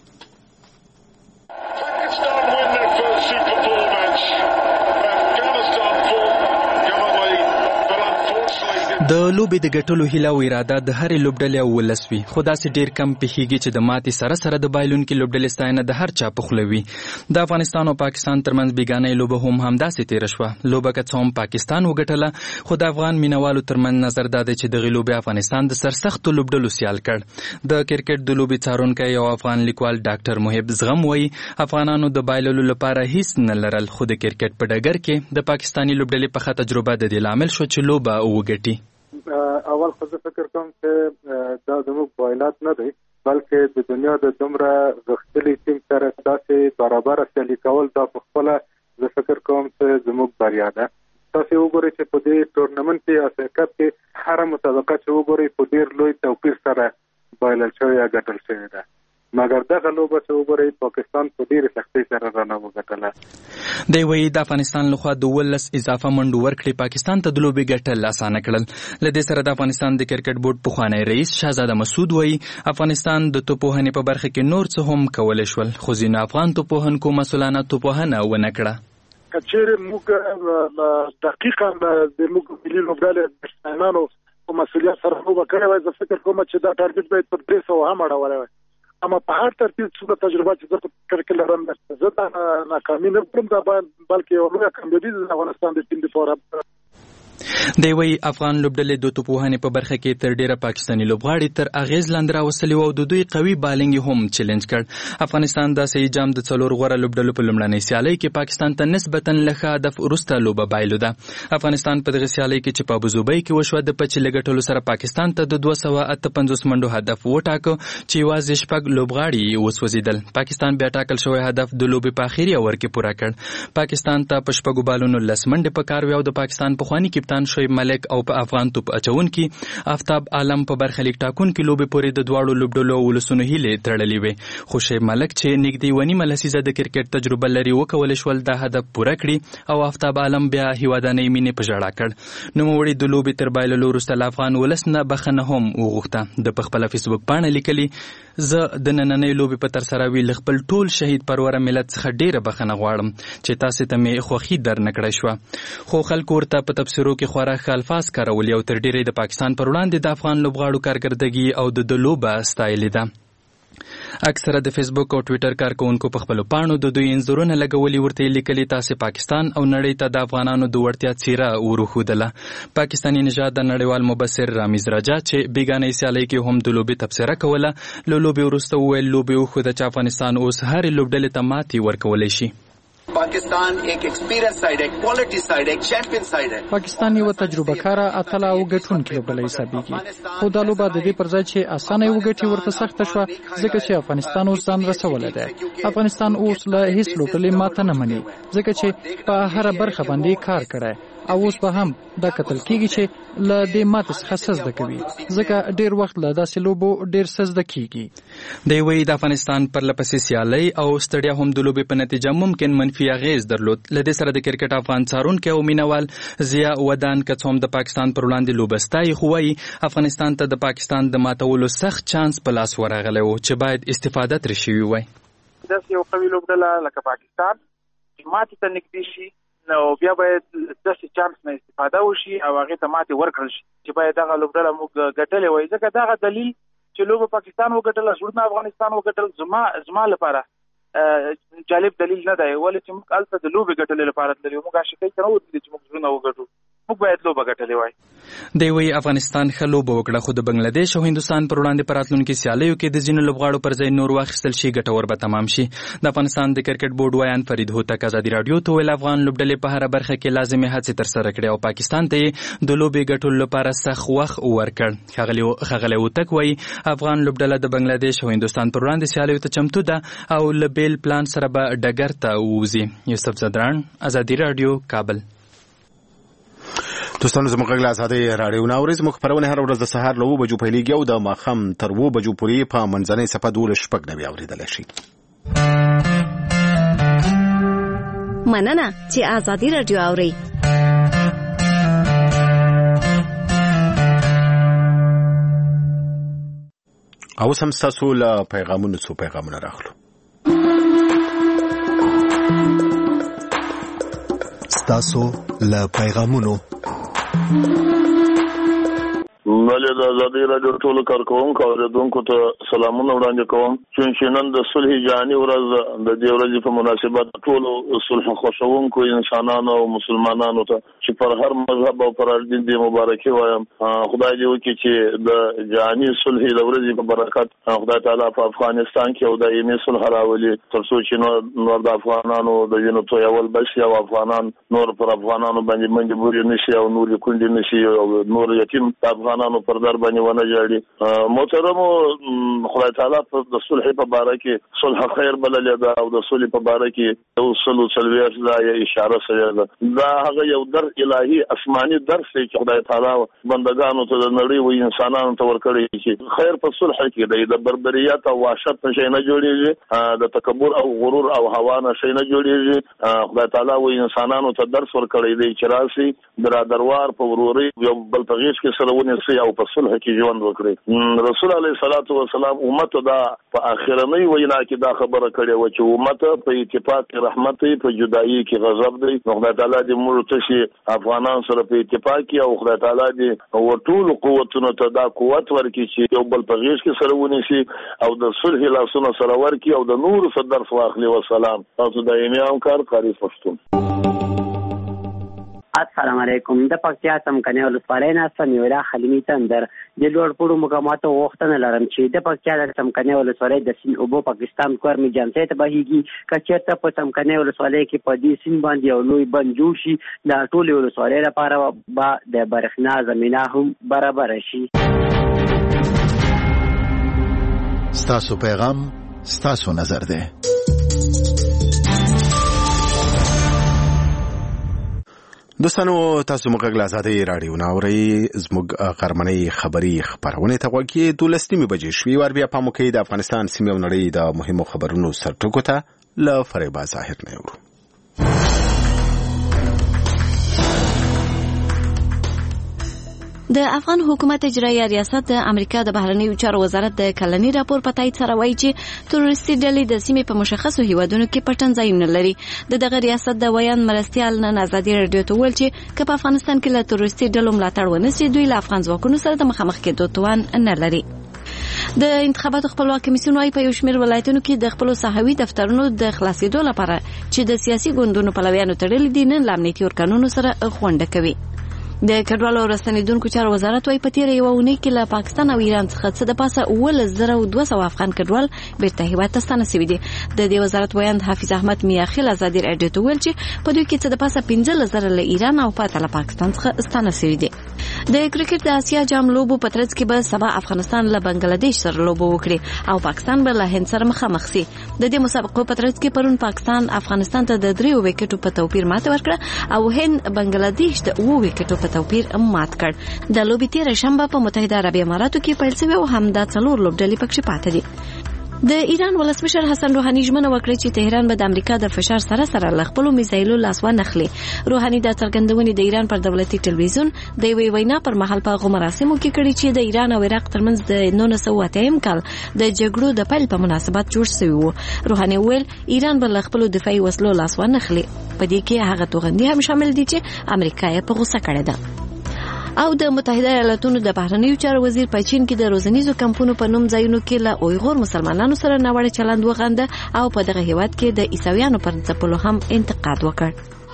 د لوبې د ګټلو هیله او اراده د هرې لوبډلې او ولس وي، خو داسې ډېر کم پیښیږي چې د ماتې سره د بایلونکي لوبډلې ستاینه د هر چا په خوله وي. د افغانستان او پاکستان ترمنځ بیګانۍ لوبه هم همداسې تېره شوه. لوبه که څه هم پاکستان وګټله، خو د افغان مینوالو ترمنځ نظر دا دی چې دغې لوبې افغانستان د سرسختو لوبډلو سیال کړ. د کرکټ د لوبې څارونکی او افغان لیکوال ډاکټر محب زغم وایي افغانانو د بایللو لپاره هیڅ نه لرل، خو د کرکټ په ډګر کې د پاکستاني لوبډلې په ښه تجربه د دې لامل شو چې لوبه وګټي. اول خو زه فکر کوم چې دا زموږ بایلات نه دی، بلکې د دنیا د دومره غښتلي ټیم سره داسې برابر سیالي کول دا په خپله زه فکر کوم چې زموږ بریا ده. تاسې وګورئ چې په دې ټورنمنټ کې اسیا کپ کې هره مسابقه چې وګورئ په ډېر لوی توپیر سره بایلل شوې یا ګټل شوې ده، مګر دغه لوبه چې وګورئ پاکستان په ډېرې سختۍ سره رانه وګټله. دی وایي د افغانستان لخوا 12 اضافه منډو ورکړې پاکستان ته د لوبې ګټل اسانه کړل. له دې سره د افغانستان د کرکټ بورډ پخوانی رئیس شهزاده مسعود وایي افغانستان د توپوهنې په برخه کې نور څه هم کولی شول، خو ځینو افغان توپوهونکو مسؤلانه توپوهنه ونه کړه. که چیرې موږ دقیقا د موږ ملي لوبډلې پاکستانانو په مسؤلیت سره لوبه کړې وای، زه فکر کوم چې دا ټارګټ باید پر 300 هم اړولی وای. اما په هر ترتیب څومره تجربه چې زه په کرکټ لرم، زه دا ناکامي نه کوم، دا بلکې یو لویه کامیابي د افغانستان د ټیم لپاره. دی وی افغان لوبډلې د توپوهنې په برخه کې تر ډیره پاکستاني لوبغاړي تر اغیز لاندې راوستلي او د دوی قوي بالنګ هم چیلنج کړ. افغانستان د سې جام د 4 غوره لوبډلو په لومړنۍ سیالۍ کې پاکستان ته نسبتا لږ هدف وروسته لوبه بایلوده. افغانستان په دغه سیالۍ کې چې په ابوظبي کې وشوه د پچلې ګټلو سره پاکستان ته د 258 منډو هدف وټاکو چې یوازې شپږ لوبغاړي وسوځیدل. پاکستان بیا ټاکل شوی هدف د لوبې په اخیری اور کې پوره کړ. پاکستان ته په شپږو بالونو 10 منډې په کار وي او د پاکستان پخوانی کپتان شعیب ملک او په افغان توپ اچونکي آفتاب عالم په برخلیک ټاکونکي لوبې پورې د دواړو لوبډلو ولسونو هیلې تړلې وې. خو شعیب ملک چې نږدې ونیمه لسیزه د کرکټ تجربه لري وکولی شول دا هدف پوره کړي او آفتاب عالم بیا هیوادنۍ مینې په ژړا کړ. نوموړي د لوبې تر بایللو وروسته له افغان ولس نه بخښنه هم وغوښته. د په خپله فیسبوک پاڼه لیکلي زه د نننۍ لوبې په ترسره وي له خپل ټول شهید پروره ملت څخه ډیره بخښنه غواړم چې تاسې ته مې خوښي در نه کړی شوه. خو خلکو ورته په تبصرو کې خورا ښه الفاظ کارولي او تر ډیره د پاکستان پر وړاندې د افغان لوبغاړو کارکردګي او د لوبه ستایلې ده. اکثره د فیسبوک او ټویټر کارکونکو په خپلو پاڼو د دوی انځورونه لګولي ورته لیکلي تاسې پاکستان او نړۍ ته د افغانانو د وړتیا څیره وروښودله. پاکستاني نژاد د نړیوال مبصر رامیز راجا چې بیګانۍ سیالۍ کې هم د لوبې تبصره کوله له لوبې وروسته وویل لوبې وښوده چې افغانستان اوس هرې لوبډلې ته ماتې ورکولی شي. पाकिस्तान एक experience side है, quality side है, चैंपियन साइड है. पाकिस्तान یو تجربه کار اتل او ګټونکي لوبډلې حسابيږي. خو د لوبه د دې پر ځای چې اسانه یو ګټي ورته سخت شو ځکه چې افغانستان اوس ځان رسولای دی. افغانستان اوس له هیڅ لوبډلې ماته نه مني ځکه چې په هر برخه باندې کار کړی او اوس به هم دا کتل کیږي چې له دې ماته څخه سزده کوي ځکه ډیر وخت له داسې لوبو ډیر سزده کیږي. دی وی د افغانستان پر لپسې سیالۍ او ستړیا هم د لوبې په نتیجه ممکن منفي اغیز درلود. لدې سره د کرکټ افغان څارونکي او مینوال ضیا ودان کڅوم د پاکستان پر وړاندې لوبستای خو وی افغانستان ته د پاکستان د ماتولو سخت چانس په لاس ورغلی و چې باید استفاده ترې شوې وای. داسې یو قوي لوبډله لکه پاکستان چې ماتې ته نږدې شي نو بیا باید داسې چانس نه استفاده وشي او هغې ته ماتې ورکړل شي چې باید دغه لوبډله موږ ګټلې وای. ځکه دغه دلیل چې لوبه پاکستان وګټله زړونه افغانستان وګټل زما لپاره جالب دلیل نه دی ولې چې موږ هلته د لوبې ګټلې لپاره تللي موږ عاشقۍ ته نه وتلي چې موږ زړونه وګټو. موږ باید لوبه ګټلې وای. دی وی افغانستان ښه لوبه وکړه خو د بنگلادیش او هندوستان پر وړاندې په راتلونکي سیالیو کې د ځینو لوبغاړو پر ځای نور واخیستل شي ګټور به تمام شي. د افغانستان د کرکټ بورډ ویان فرید هوتک ازادي راډیو ته ویل افغان لوبډلې په هره برخه کې لازمي هڅې ترسره کړې او پاکستان ته د لوبې ګټلو لپاره سخت وخت ورکړ. ښاغلی هوتک وایي افغان لوبډله د بنگلادیش او هندوستان پر وړاندې سیالیو ته چمتو ده او له بیل پلان سره به ډګر ته ووځي. یوسف زدران ازادي راډیو کابل. دوستانو زموږ غږ له ازادۍ راډیو نه اورئ. زموږ خپرونه هره ورځ د سهار له 9 بجو پیلېږي او د ماښام تر 2 بجو پورې په منځنۍ صفحه 12:09 اورېدلی شي. مننه چې ازادي راډیو اورئ. اوس هم ستاسو له پیغامونو څو پیغامونه راخلو. ستاسو له پیغامونو ولې د ازادي راډیو ټولو کارکوونکو او اوریدونکو ته سلامونه وړاندې کوم چې نن د صلح جهاني ورځ د دې ورځې په مناسبت ټولو صلح خوښونکو انسانانو او مسلمانانو ته چې پر هر مذهب او پر دین دې مبارکي وایم. خدای دې وکړي چې د جهاني صلح د ورځې په برکت خدای تعالی په افغانستان کې او دایمي صلح راولي تر څو چې نور د افغانانو د وینو تویول بشي او افغانان نور پر افغانانو باندې منډې بورې نشي او نور کونډې نشي او نور یتیم افغانانو پر در باندې ونه جاړي. محترم خدای تعالی د صلح په باره کې صلح خیر بللې ده او د صلح په باره کې یو سلو څلوېښت ځایه اشاره شوې ده. دا هغه یو درس الهي آسماني درس دی چې خدای تعالی بندګانو ته د نړۍ او انسانانو ته ورکړی چې خیر په صلح کې دی. د بربریت او وحشت نه شي نه جوړېږي، د تکبر او غرور او هوا نه شي نه جوړېږي. خدای تعالی او انسانانو ته درس ورکړی دی چې راسي برادروار په وروري یو بل په غیږ کې سره ونیسي او په صلح کې ژوند وکړي. رسول الله صلی الله علیه وسلم امت دا په اخرنۍ وینا کې دا خبره کړې و چې امت په اتفاق کې رحمت دی، په جدایي کې غضب دی. خدای تعالی دې موږ ته شي افغانان سره په اتفاق کې او خدای تعالی دې ورټول قوتونو ته دا قوت ورکړي چې یو بل په غیږ کې سره ونیسي او د صلح لاسونه سره ورکړي او د نور څخه درس واخلي. والسلام. تاسو دایمي همکار قاری پښتون. السلام علیکم. د پکتیا څمکنیو ولسوالۍ نه سمیرا خلیمي تندر د لوړپوړو مقاماتو غوښتنه لرم چې د پکتیا د څمکنیو ولسوالۍ د سیند اوبه پاکستان کورمي جانسۍ ته بهیږي. که چېرته په څمکنیو ولسوالۍ کې په دې سیند باندې یو لوی بند جوړ شي د ټولې ولسوالۍ لپاره به د برېښنا زمینه هم برابره شي. ستاسو پیغام ستاسو نظر دی. دوستانو تاسو موږ غږ آزادۍ رادیو ناوري زموږ غرمنۍ خبري خبرونه ته وګورئ. 12 بجې شوي ور بیا په موکې د افغانستان سیمه او نړۍ د مهمو خبرونو سرټکو ته ل فریبا ظاهر نه یو. د افغان حکومت اجرایي ریاست د امریکا د بهرنیو چارو وزارت د کلنی راپور په تایید سره وایي چې تروریستي ډلې د سیمې په مشخصو هیوادونو کې پټن ځایونه لري. دغه ریاست د ویان مرستيال نن ازادي رادیو ته ویل چې که په افغانستان کې له تروریستي ډلو ملاتړ ونشي دوی له افغان ځواکونو سره د مخامخ کېدو توان نه لري. د انتخاباتو خپلواک کمیسیون وايي په یو شمېر ولایتونو کې د خپل صحوي دفترونو د خلاصېدو لپاره چې د سیاسي ګوندونو پلویانو تړلي دي نن امنیتي ارکانونو سره غونډه کوي. د کډوالو رسنیدونکو چارو وزارت وايي په تیره یو اونۍ کې له پاکستان او ایران څخه څه د پاسه 1,200 افغان کډوال بیرته هیواد ته ستانه شوي دي. د دې وزارت ویاند حافظ احمد میاخیل ازادي رادیو ته ویل چې په دوی کې څه د پاسه 15,000 له ایران او پاته له پاکستان څخه ستانه شوي دي. د کرکټ د آسیا جام لوبو په ترڅ کې به سبا افغانستان له بنگلاديش سره لوبه وکړي او پاکستان به له هند سره مخامخ شي. د دې مسابقو په ترڅ کې پرون پاکستان افغانستان ته د 3 وکټو په توپیر ماته ورکړه او هند بنگلاديش د 2 وکټو په توپیر مات کړ. د لوبې تیره شنبه په متحده عربي اماراتو کې پیل شوی او همدا 4 لوبډلې پکې پاتې دي. د ایران ولسمشر حسن روحاني ژمنه وکړه چې تهران به د امریکا د فشار سره له خپل میزایلو لاس ونه اخلي. روحاني د څرګندونې د ایران پر دولتي ټلویزیون د یوې وینا پر مهال په مراسمو کې کړي چې د ایران او عراق ترمنځ د 1908 کال د جګړو د پیل په مناسبت جوړ شوی و. روحاني ویل ایران به له خپل دفاعي وسلو لاس ونه اخلي. په دې کې هغه توغندي هم شامل دي چې امریکا یې په غوسه کړې ده. او د متحده ایالاتونو د بهرنیو چارو وزیر په چین کې د روزنیزو کمپونو په نوم ځایونو کې له اویغور مسلمانانو سره ناوړه چلند وغنده او په دغه هیواد کې د عیسویانو پر ځپلو هم انتقاد وکړ.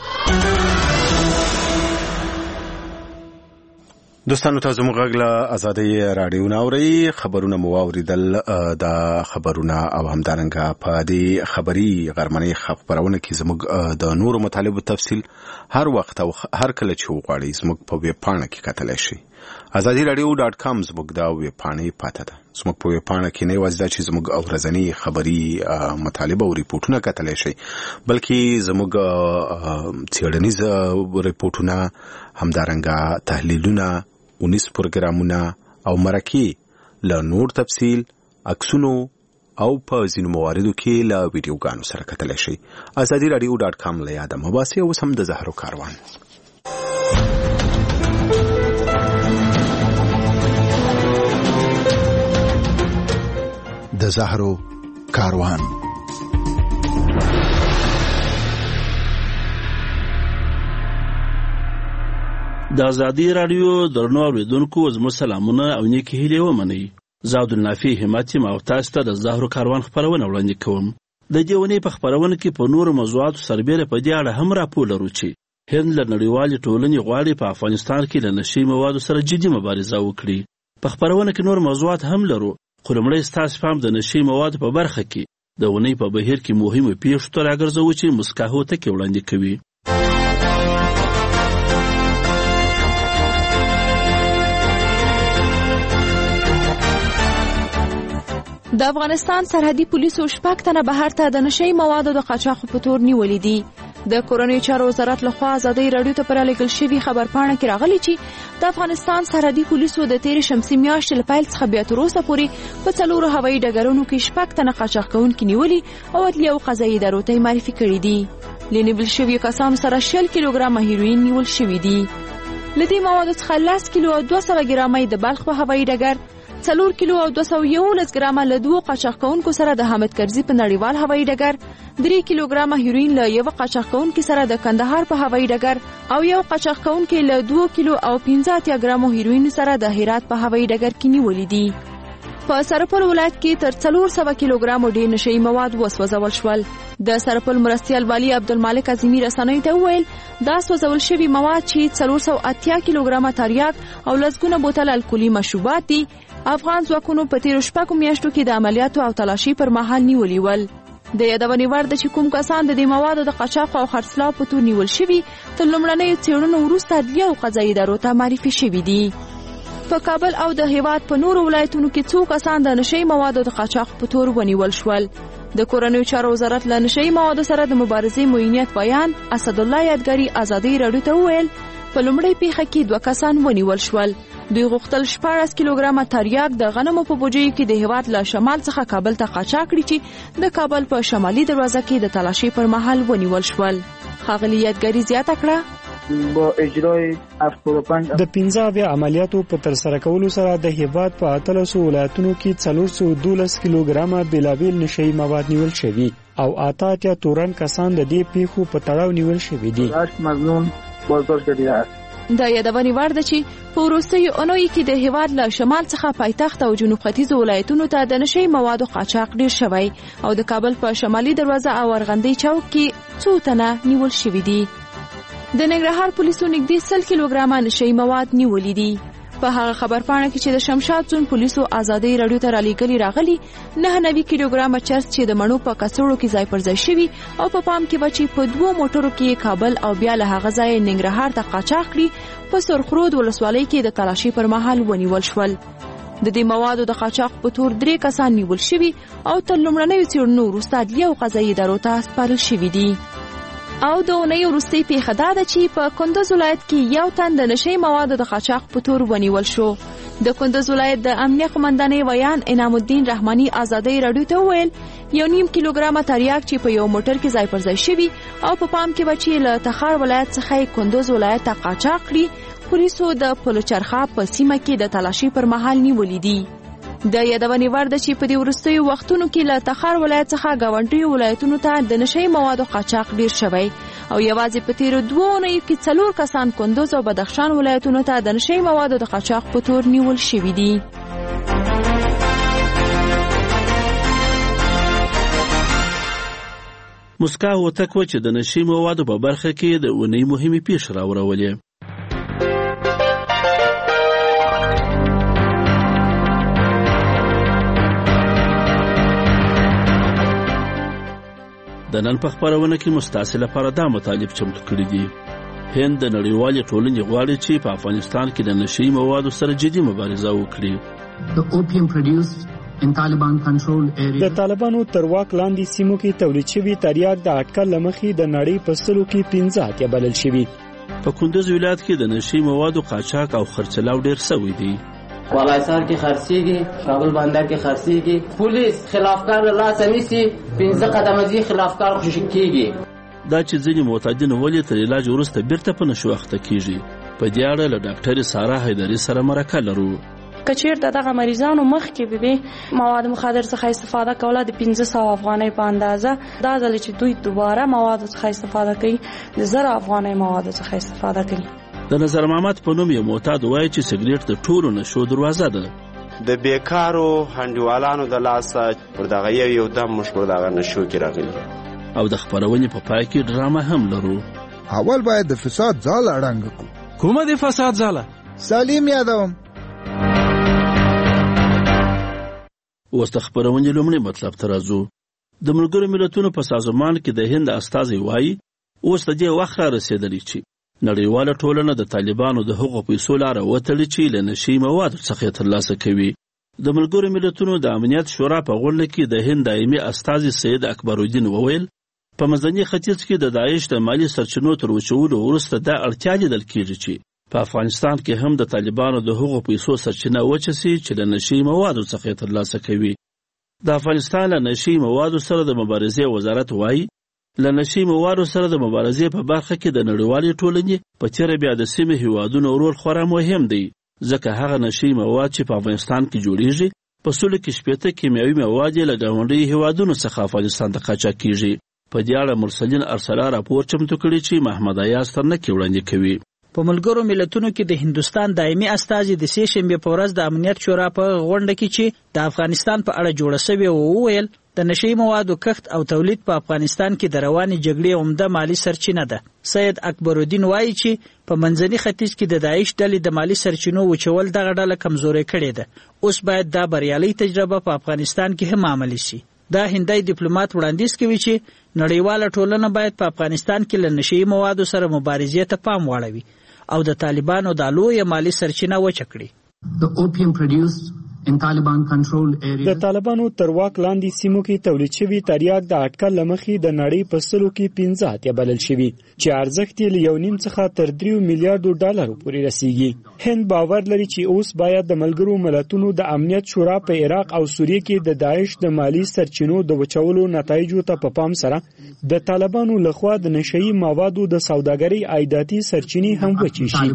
دوستانو تاسو موږ غږ آزادۍ رادیو ناوري خبرونه مو واوریدل. د خبرونه او همدارنګه په دې خبري غرمنۍ خبرونه کې زموږ د نورو مطالبو تفصیل هر وخت او هر کله چې وغواړئ زموږ په ویب پاڼه کې کتلی شئ. azadiradio.com زموږ دا ویب پاڼه پاته ده. زموږ په ویب پاڼه کې نه یوازې دا چې زموږ ورځنی خبري مطالبه او ریپورتونه کتلی شئ بلکې زموږ څېړنیز ریپورتونه همدارنګه تحلیلونه 19 پروګرامونه او مرکې له نور تفصیل عکسونو او په ځینو مواردو کې له ویډیوګانو سره کتلی شئ. azadiradio.com له یاده مباسي او سم د زهرو کاروان. د زهرو کاروان. د آزادي رادیو درنو اوریدونکو زموږ سلامونه او نیکی هیلې ومنئ. زه عبدالنافع همت یم او تاسو ته د زهرو کاروان خپرونه وړاندې کوم. د دې ونې په خپرونه کې په نورو موضوعاتو سربیره په دې اړه هم راپور لرو چې هند له نړیوالې ټولنې غواړي په افغانستان کې له نشي موادو سره جدي مبارزه وکړي. په خپرونه کې نور موضوعات هم لرو خو لومړی ستاسو پام د نشي موادو په برخه کې د ونې په بهیر کې مهمو پیښو ته راګرځوو چې مسکاهو ته کې وړاندې کوي. د افغانستان سرحدي پولیسو 6 تنه بهر ته د نشي موادو د قاچاق په تور نیولې دي. د کورنیو چارو وزارت لخوا آزادۍ رادیو ته پرلېږل شوي خبرپاڼه کې راغلي چې د افغانستان سرحدي پولیسو د تېرې شمسي میاشتې له پیل څخه بیا تر اوسه پورې په 4 هوایي ډګرونو کې 6 تنه قاچاق کوونکي نیولي او عدلیه او قضایي ادارو ته معرفي کړي دي. له نیول شویو کسانو سره 60 کیلوګرامه هیروین نیول شوي دي. له دې موادو څخه 10 کیلو او 200 ګرامه د بلخ په هوایي ډګر، 4 کیلو او 211 ګرامه له 2 قاچاق کوونکو سره د حامد کرزي په نړیوال هوایي ډګر، 3 کیلوګرامه هیروین له یو قاچاق کوونکو سره د کندهار په هوایي ډګر او یو قاچاق کوونکو له 2 کیلو او 15 ګرامو هیروین سره د هرات په هوایي ډګر کې نیولې دي. په سرپل ولایت کې تر 400 کیلوګرام ډیر نشئی مواد وسوځول شول. د سرپل مرستیال والی عبدالمالک عظیمی رسنۍ ته وویل دا سوځول شوي مواد چې 480 کیلوګرام تریاک او لسګونه بوتل الکولي مشروبات دي افغان ځواکونو په تیرو 6 میاشتو کې د عملیاتو او تلاشي پر مهال نیولي ول. د یادونې وړ ده چې کوم کسان د دې موادو د قاچاق او خرڅلاو په تور نیول شوي تر لومړنیو څېړنو وروسته عدلیه او قضایي ادارو ته معرفي شوي دي. په کابل او د هیواد په نورو ولایتونو کې څو کسان د نشئی موادو د قاچاق په تور ونیول شول. د کورنیو چارو وزارت له نشئی موادو سره د مبارزې معینیت بیان اسد الله یادګاري ازادي راډیو ته وویل په لومړۍ پیښه کې 2 کسان ونیول شول. دوی غوښتل 14 کیلوګرام تریاک د غنمو په بوجیو کې د هیواد له شمال څخه کابل ته قاچاق کړي چې د کابل په شمالي دروازه کې د تلاشي پر مهال ونیول شول. ښاغلي یادګاري زیاته کړه با اجرای 75 د 15 عملیاتو په تر سره کولو سره د هیواد په 1300 ولایتونو کې 412 کیلوګرام بېلابېل نشئی مواد نیول شوي او 88 تورن کسان د دې پیښو په تړاو نیول شوي دي. مظنون بازداشت کړي است. د یادونې وړ ده چې په وروستیو اونیو کې د هیواد له شمال څخه پایتخت او جنوب ختیځ ولایتونو ته د نشئی موادو قاچاق ډیر شوی او د کابل په شمالي دروازه او ارغندې چوک کې څو تنه نیول شوي دي. د ننګرهار پولیسو نږدې 100 کیلوګرام نشئی مواد نیولي دي. په هغه خبرپاڼه کې چې د شمشاد زون پولیسو ازادي راډیو ته رالیږلي راغلي 99 کیلوګرام چرس چې د مڼو په کڅوړو کې ځای پر ځای شوي او په پام کې بچي په 2 موټرو کې کابل او بیا له هغه ځای ننګرهار ته قاچاق کړي په سرخرود ولسوالۍ کې د تلاشي پر مهال ونیول شول. د دې موادو د قاچاق په تور 3 کسان نیول شوي او تر لومړنیو څېړنو وروسته عدلیه او قضایي ادارو ته سپارل شوي دي. او د اونۍ وروستۍ پیښه دا ده چې په کندوز ولایت کې یو تن د نشئی موادو د قاچاق په تور ونیول شو. د کندوز ولایت د امنیه قمندانۍ ویان انعام الدین رحماني ازادي راډیو ته وویل 1.5 کیلوګرام تریاک چې په یو موټر کې ځای پر ځای شوي او په پام کې بچي له تخار ولایت څخه کندوز ولایت ته قاچاق کړي پولیسو د پلوچرخه په سیمه کې د تلاشي پر مهال نیولي دي. د یادونې وړ ده چې په دې وروستیو وختونو کې له تخار ولایت څخه ګاونډیو ولایتونو ته د نشئی موادو قاچاق ډیر شوی او یوازې په تیرو 2 اونیو کې 4 کسان کندوز او بدخشان ولایتونو ته د نشئی موادو د قاچاق په تور نیول شوي دي. مسکا هوتک و چې د نشئی موادو په برخه کې د اونۍ مهمې پیښې راوړولې. د نن په خبرونه کې مستعصي لپاره دا مطالب چمتو کړي دي. هند د نړیوالې ټولنې غواړي چې په افغانستان کې د نشئی موادو سره جدي مبارزه وکړي. د طالبانو تر واک لاندې سیمو کې تولید شوي تریاک د اټکل له مخې د نړۍ په سلو کې 15 اتیا بلل شوي. په کندوز ولایت کې د نشئی موادو قاچاق او خرڅلاو ډیر شوی دی. والایسار کې خرڅيږي، شاغل بندر کې خرڅيږي، پولیس خلافکار له لاس نیسي، 15 قدمه ځي خلافکار خوشی کیږي. دا چې ځینې معتادین ولې تر علاج وروسته بیرته په نشو اخته کیږي. په دې اړه له ډاکټر سارا حیدری سره مرکه لرو. کچیر دغه مریضانو مخ کې به مواد مخدر څخه استفاده کوله د 1500 افغانۍ په اندازه دا ځل چې دوی دوباره مواد څخه استفاده کوي د 1000 افغانۍ مواد څخه استفاده کوي. د نظر محمد په نوم یو معتاد وایي چې سګریټ د ټولو نشو دروازه ده. د بیکارو هنډیوالانو د لاسه پر دغه یو دم مشکل دغه نشو کې راغلی. او د خبرونې په پای کې ډرامه هم لرو. اول باید د فساد ځاله اړنګ کو. کومه د فساد ځاله؟ سلیم یادوم. اوس د خبرونې لومړی مطلب ته راځو. د ملګرو ملتونو په سازمان کې د هند استازی وایي اوس د دې وخت را رسېدلی چې نړیواله ټولنه د طالبانو د هغو پیسو لاره وتړي چې له نشئی موادو څخه ترلاسه کوي. د ملګرو ملتونو د امنیت شورا په غونډه کې د هند دایمي استازي سید اکبرالدین وویل په منځني ختیځ کې د داعش د مالی سرچینو تر وچولو وروسته دا اړتیا لیدل کېږي چې په افغانستان کې هم د طالبانو د هغو پیسو سرچینه وچسي چې له نشئی موادو څخه ترلاسه کوي. د افغانستان له نشئی موادو سره د مبارزې وزارت وایي له نشئی موادو سره د مبارزې په برخه کې د نړیوالې ټولنې په څېر بیا د سیمې هیوادونو رول خورا مهم دی ځکه هغه نشئی مواد چې په افغانستان کې جوړیږي په سلو کې 80 کیمیاوي مواد له ګاونډیو هیوادونو څخه افغانستان ته قاچاق کیږي. په دې اړه مرسلین ارسلا راپور چمتو کړی چې محمد ایاز ترنکي وړاندې کوي. په ملګرو ملتونو کې د هندستان دایمي استازي د سې شنبې په ورځ د امنیت شورا په غونډه کې چې د افغانستان په اړه جوړه شوې وویل د نشئی موادو کښت او تولید په افغانستان کې د روانې جګړې عمده مالی سرچینه ده. سید اکبر الدین وایي چې په منځني ختیځ کې د داعش ډلې د مالی سرچینو وچول دغه ډله کمزوري کړې ده. اوس باید دا بریالي تجربه په افغانستان کې هم عملي شي. دا هندای ډیپلوماټ وړاندیز کوي چې نړیواله ټولنه باید په افغانستان کې له نشئی موادو سره مبارزې ته پام واړوي او د طالبانو د لویه مالی سرچینه وچه کړي. د طالبانو تر واک لاندې سیمو کې تولید شوي تریاک د اټکل لمخې د نړۍ په سلو کې 15 اتیا بلل شوي چې ارزښت یې له 1.5 څخه تر 3 میلیارډو ډالرو پورې رسیږي. هند باور لري چې اوس باید د ملګرو ملتونو د امنیت شورا په عراق او سوریه کې د داعش د مالی سرچینو د وچولو نتایجو ته په پام سره د طالبانو لخوا د نشئی موادو د سوداګرۍ عایداتي سرچینې هم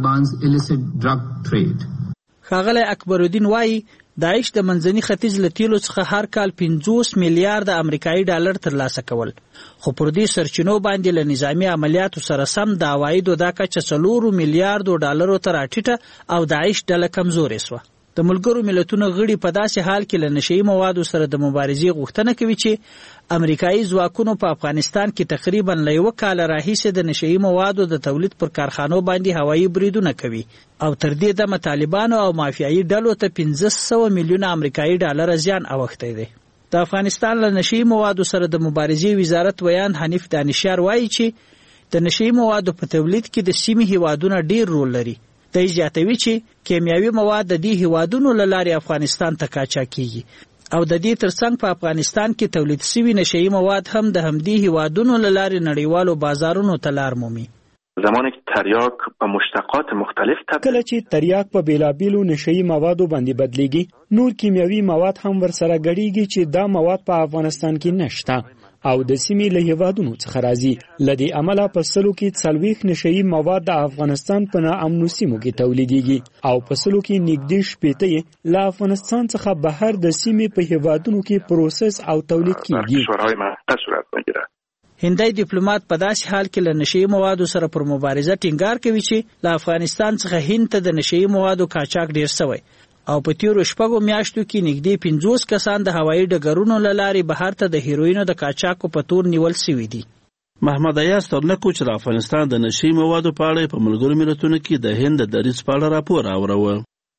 وچی شي. ښاغلی اکبر الدین وایي داعش د منځني ختیځ له تیلو څخه هر کال 50 میلیارډ امریکایي ډالر ترلاسه کول، خو پر دې سرچینو باندې له نظامی عملیاتو سره سم د عوایدو دا کچه 4 میلیارډو ډالرو ته راټیټه او داعش ډله کمزورې سوه. د ملګرو ملتونو غړي په داسې حال کې له نشئی موادو سره د مبارزې غوښتنه کوي چې امریکایي ځواکونو په افغانستان کې تقریبا له 1 کال راهیسې د نشئی موادو د تولید پر کارخانو باندې هوایي بریدونه کوي او تر دې دمه طالبانو او مافیایي ډلو ته 1500 میلیونه امریکایي ډالر زیان اوښتی دی. د افغانستان له نشئی موادو سره د مبارزې وزارت ویان حنیف دانشیار وایي چې د نشئی موادو په تولید کې د سیمې هیوادونه ډیر رول لري. دی زیاتوي چې کیمیاوي مواد د دې هیوادونو له لارې افغانستان ته قاچاق کیږي او د دې ترڅنګ په افغانستان کې تولید شوي نشئی مواد هم د همدې هیوادونو له لارې نړیوالو بازارونو ته لار مومي. زمانی که تریاک په مشتقات مختلف کله چې تریاک په بیلابیلو نشئی موادو باندې بدلیږي، نور کیمیاوي مواد هم ورسره ګډیږي چې دا مواد په افغانستان کې نشته او د سیمې له هیوادونو څخه راځي. له دې امله په سلو کې 40 نشئی مواد د افغانستان په ناامنو سیمو کې تولیدیږي او په سلو کې نږدې 15 له افغانستان څخه بهر د سیمې په هیوادونو کې پروسس او تولید کیږي. هندای ډیپلوماټ په داسې حال کې له نشئی موادو سره پر مبارزه ټینګار کوي چې له افغانستان څخه هند ته د نشئی موادو قاچاق ډیر شوی او په تیرو شپږو میاشتو کې نږدې 50 کسان د هوایي ډګرونو له لارې بهر ته د هیروینو د قاچاقو په تور نیول شوي دي. محمد ایاز ترنکو چې د افغانستان د نشئی موادو په اړه په ملګرو ملتونو کې د هند د دریځ په اړه راپور اوروه.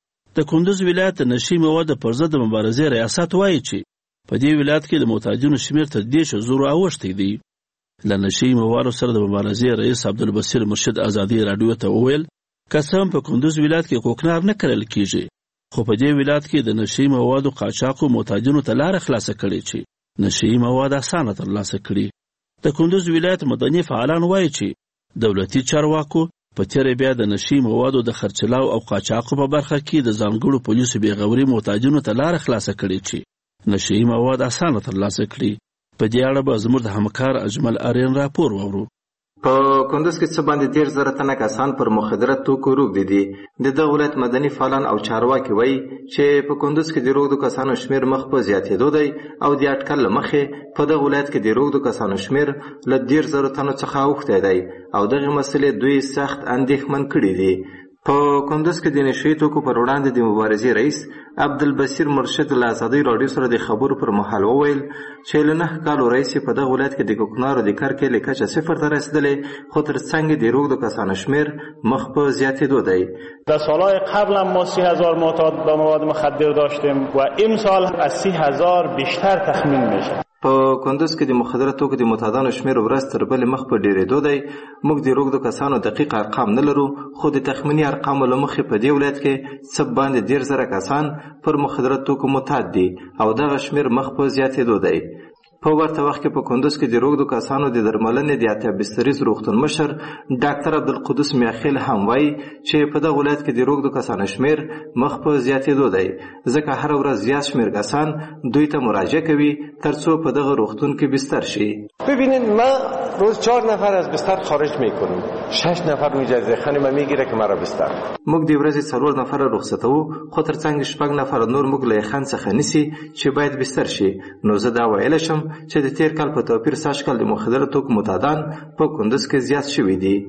د کندوز ولایت د نشئی موادو پر ضد د مبارزې ریاست وایي چې په دې ولایت کې د محتاجینو شمېر تر 10,000 اوښتی دی. له نشئی موادو سره د مبارزې رئیس عبدالبصیر مرشد ازادي راډیو ته وویل که څه هم په کندوز ولایت کې کوکنار نه کرل کیږي، خو په دې ولایت کې د نشئی موادو قاچاقو محتاجینو ته لاره خلاصه کړې چې نشئی مواد اسانه ترلاسه کړي. د کندوز ولایت مدني فعالان وایي چې دولتي چارواکو په تیره بیا د نشئی موادو د خرڅلاو او قاچاقو په برخه کې د ځانګړو پولیسو بېغوري محتاجینو ته لاره خلاصه کړې چې نشئی مواد اسانه ترلاسه کړي. په دې اړه به زموږ د همکار اجمل آرین راپور واورو. په کندوز کې څه باندې 13,000 تنه کسان پر مخدره توکو روږدي دي. د دغه ولایت مدني فعالان او چارواکي وایي چې په کندوز کې د روږدو کسانو شمېر مخ په زیاتېدو دی او د اټکل له مخې په دغه ولایت کې د روږدو کسانو شمېر له 13,000 تنو څخه اوښتی دی او دغه مسلې دوی سخت اندېښمن کړي دي. په کندوز کې د نشئی توکو پر وړاندې د مبارزې رئیس عبدالبصیر مرشد له ازادي راډیو سره د خبرو پر مهال وویل چې له 9 کالو راهیسې په دغه ولایت کې د کوکنارو د کرکې له کچه 0 ته رسیدلې، خو تر څنګ د روږدو کسانو شمېر مخ په زیاتېدو دی. در سالهای قبل هم ما 30,000 معتاد با مواد مخدر داشتیم و امسال از 30,000 بیشتر تخمین میشه. په کندوز کې د مخدره توکو د معتادانو شمېر ورځ تر بلې مخ په ډېرېدو دی. موږ د روږدو کسانو دقیق ارقام نه لرو، خو د تخمیني ارقامو له مخې په دې ولایت کې څه باندې 13,000 کسان پر مخدره توکو معتاد دي او دغه شمېر مخ په زیاتېدو دی. په ورته وخت کې په کندوز کې د روږدو کسانو د درملنې د اتیا بستریز روغتون مشر ډاکټر عبدالقدوس میاخیل هم وایي چې په دغه ولایت کې د روږدو کسانو شمېر مخ په زیاتېدو دی، ځکه هره ورځ زیات شمېر کسان دوی ته مراجعه کوي ترڅو په دغه روغتون کې بستر شي. ببینید ما روز 4 نفر از بستر خارج میکنیم، 6 نفر اجازه خانم میگیره که مرا بستر. موږ د ورځې 4 نفر رخصتوو، خو ترڅنګ 6 نفر نور موږ له خان څخه نیسي چې باید بستر شي. نو زه دا ویلی شم چې د تیر کال په توپیر سږ کال د مخدره توکو معتادان په کندوز کې زیات شوي دي.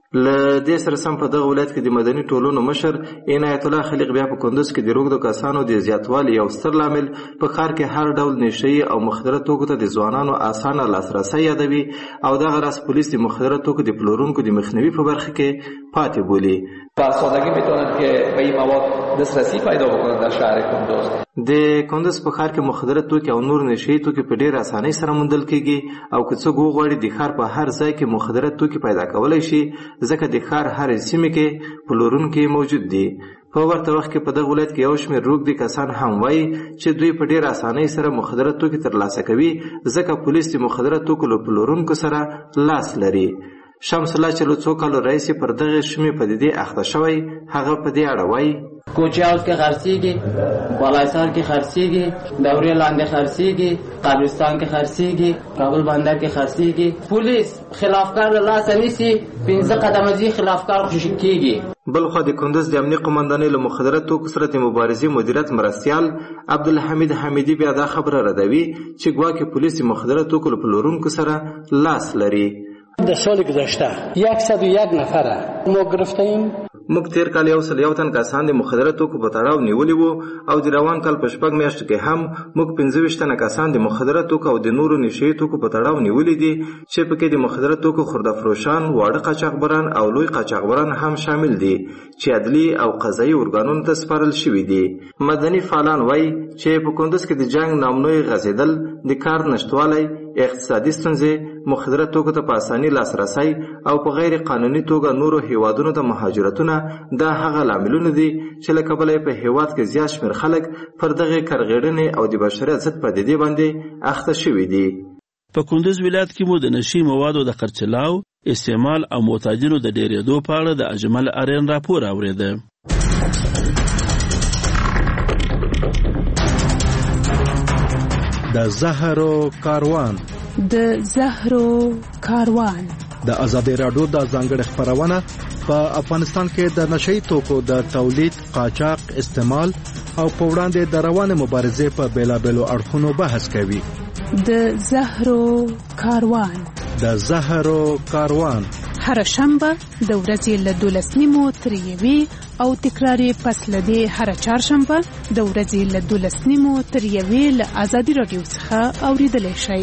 له دې سره سم په دغه ولایت کې د مدني ټولنو مشر عنایت الله خلیق بیا په کندوز کې د روږدو کسانو د زیاتوالي یو ستر لامل په ښار کې هر ډول نشهیي او مخدره توکو ته د ځوانانو اسانه لاسرسی یادوي او دغه راز پولیس د مخدره توکو د پلورونکو د مخنیوي په برخه کې پاتې بولي. با سادگی میتونن که به این مواد دسترسی پیدا بکنن در شهر کندوز. د کندوز په ښار کې مخدره توکي او نور نشهیي توکي په ډېر اسانۍ سره موندل کیږي او که څوک وغواړي د ښار په هر ځای کې مخدره توکي پیدا کولی شي ځکه د ښار هر سیمه کې پلورونکي موجود دي. په ورته وخت کې په دغه ولایت کې یو شمېر روږدي کسان هم وایي چې دوی په ډېر اسانۍ سره مخدره توکي ترلاسه کوي ځکه پولیس د مخدره توکو له پلورونکو سره لاس لري. شمس الله چې له څو کالو راهیسې پر دغه شمې پدیدې اخته شوی هغه په دې اړه وایي کوچه هاوس کې خرڅېږي، بالایسار کې خرڅېږي، دورې لاندې خرڅېږي، قبرستان کې خرڅېږي، کابل بندر کې خرڅېږي. پولیس خلافکار له لاسه نیسي، 15 قدمه ځي خلافکار خوشي کېږي. بلخوا د کندوز د امنیه قمندانۍ له مخدره توکو سره د مبارزې مدیریت مرستیال عبدالحمید حمیدي بیا دا خبره ردوي چې ګواکې پولیس د مخدره توکو له پلورونکو سره لاس لري. در سال گذشته 101 نفره ما گرفتیم. موږ تیر کال 101 تن کسان د مخدره توکو په تړاو نیولي وو او د روان کال په شپږ میاشتو کې هم موږ 25 تنه کسان د مخدره توکو او د نورو نشهیي توکو په تړاو نیولي دي چې پکې د مخدره توکو خورده فروشان، واړه قاچاقبران او لوی قاچاقبران هم شامل دي چې عدلي او قضایي ارګانونو ته سپارل شوي دي. مدني فعالان وایي چې په کندوز کې د جنگ نامنوي غځېدل، د کار نشتوالی، اقتصادي ستونزې، مخدره توکو ته په اساني لاسرسی او په غیر قانوني توګه نورو هیوادونو ته مهاجرتونه دا هغه لاملونه دي چې له کبله په هیواد کې زیات شمېر خلک پر دغه کارغېړنې او د بشریت ضد پدیدې باندې اخته شوي دي. په کندوز ولایت کې مو د نشي موادو د خرڅلاو، استعمال او معتادینو د ډېرېدو په اړه د اجمل ارین راپور اورېده. د زهرو کاروان د ازادي راډیو د ځانګړي خبرونه په افغانستان کې د نشئی توکو د تولید، قاچاق، استعمال او په وړاندې د روانه مبارزې په بیلابېلو اړخونو بحث کوي. د زهرو کاروان هر شنبه د ورځې له 12:30 تر 1 او تکراری پس لدې هر چهارشنبه د ورځې له 12:30 تر 1 له ازادي راډیو څخه اوریدلای شئ.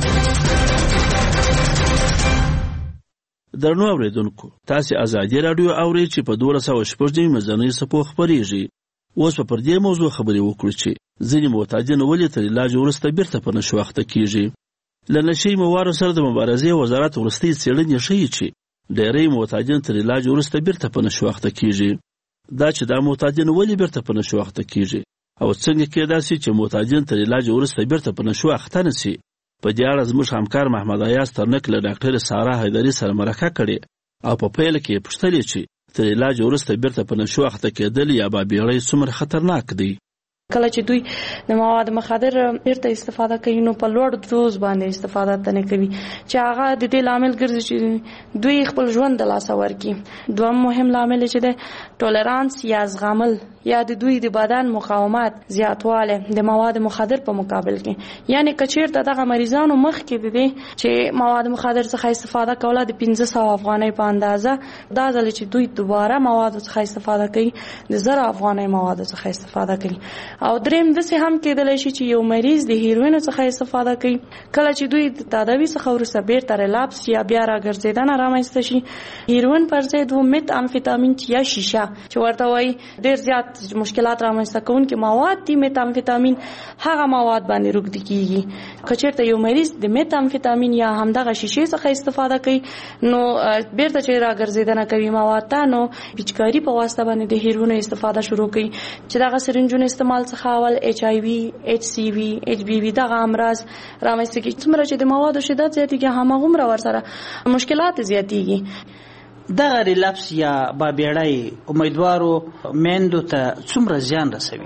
درنو اوریدونکو، تاسو ازادي راډیو اورئ چې په 12:15 مزنۍ صفو خبريږي. اوس په دې موضوع خبرې وکړو چې ځینې معتادین ولې تر علاج وروسته بیرته په نشو اخته کیږي. له نشي موادو سره د مبارزې وزارت وروستۍ څېړنې ښیي چې ډېری معتادین تر علاج وروسته بیرته په نشو اخته کیږي. دا چې دا معتادین ولې بیرته په نشو اخته کیږي او څنګه کېدای شي چې معتادین تر علاج وروسته بیرته په نشو اخته نشي، په دې اړه زموږ همکار محمد ایاز ترنک له ډاکټر سارا حیدري سره مرکه کړې او په پیل کې پوښتنه چې تر علاج وروسته بیرته په نشو اخته کېدل یا بابیړی څومره خطرناک دی. کله چې دوی د مواد مخدر بیرته استفاده کوي نو په لوړ دوز باندې استفاده تنه کوي چې هغه د دې لامل ګرځي چې دوی خپل ژوند د لاسه ورکړي. دویم مهم لامل چې د ټولرانس یا زغمل یا د دوی د بدن مقاومت زیاتواله د مواد مخدر په مقابل کې، یعنی کچیر دغه مریضانو مخ کې دي چې مواد مخدر څخه استفاده کوله د 1500 افغانۍ په اندازه، دا ځل چې دوی دوباره مواد څخه استفاده کوي د 1000 افغانۍ مواد څخه استفاده کوي. او دریم دسه هم کېدلی شي چې یو مریض د هیروین څخه استفاده کوي، کله چې دوی د تداوی څخه ورسره بیرته ریلاپس یا بیا راګرځیدنه رامنځته شي، هیروین پر ځای د مت امفیتامین یا شیشه چې ورته وایي ډیر زیات مشکلات رامنځته کوونکي مواد دي. مت امفیتامین هغه مواد باندې روږدي کیږي. کچېرته یو مریض د مت امفیتامین یا همدغه شیشه څخه استفاده کوي نو بیرته چې راګرځیدنه کوي مواد ته، نو پیچکاری په واسطه باندې د هیروین استفاده شروع کوي چې دغه سرنجونو استعمال څخه اول HIV، HCV، HBV دغه امراض رامنځته کیږي. څومره چې د موادو شدت زیاتېږي هماغومره ورسره مشکلات زیاتېږي. دغه ریلپس یا بابیړی امیدوارو میندو ته څومره زیان رسوي؟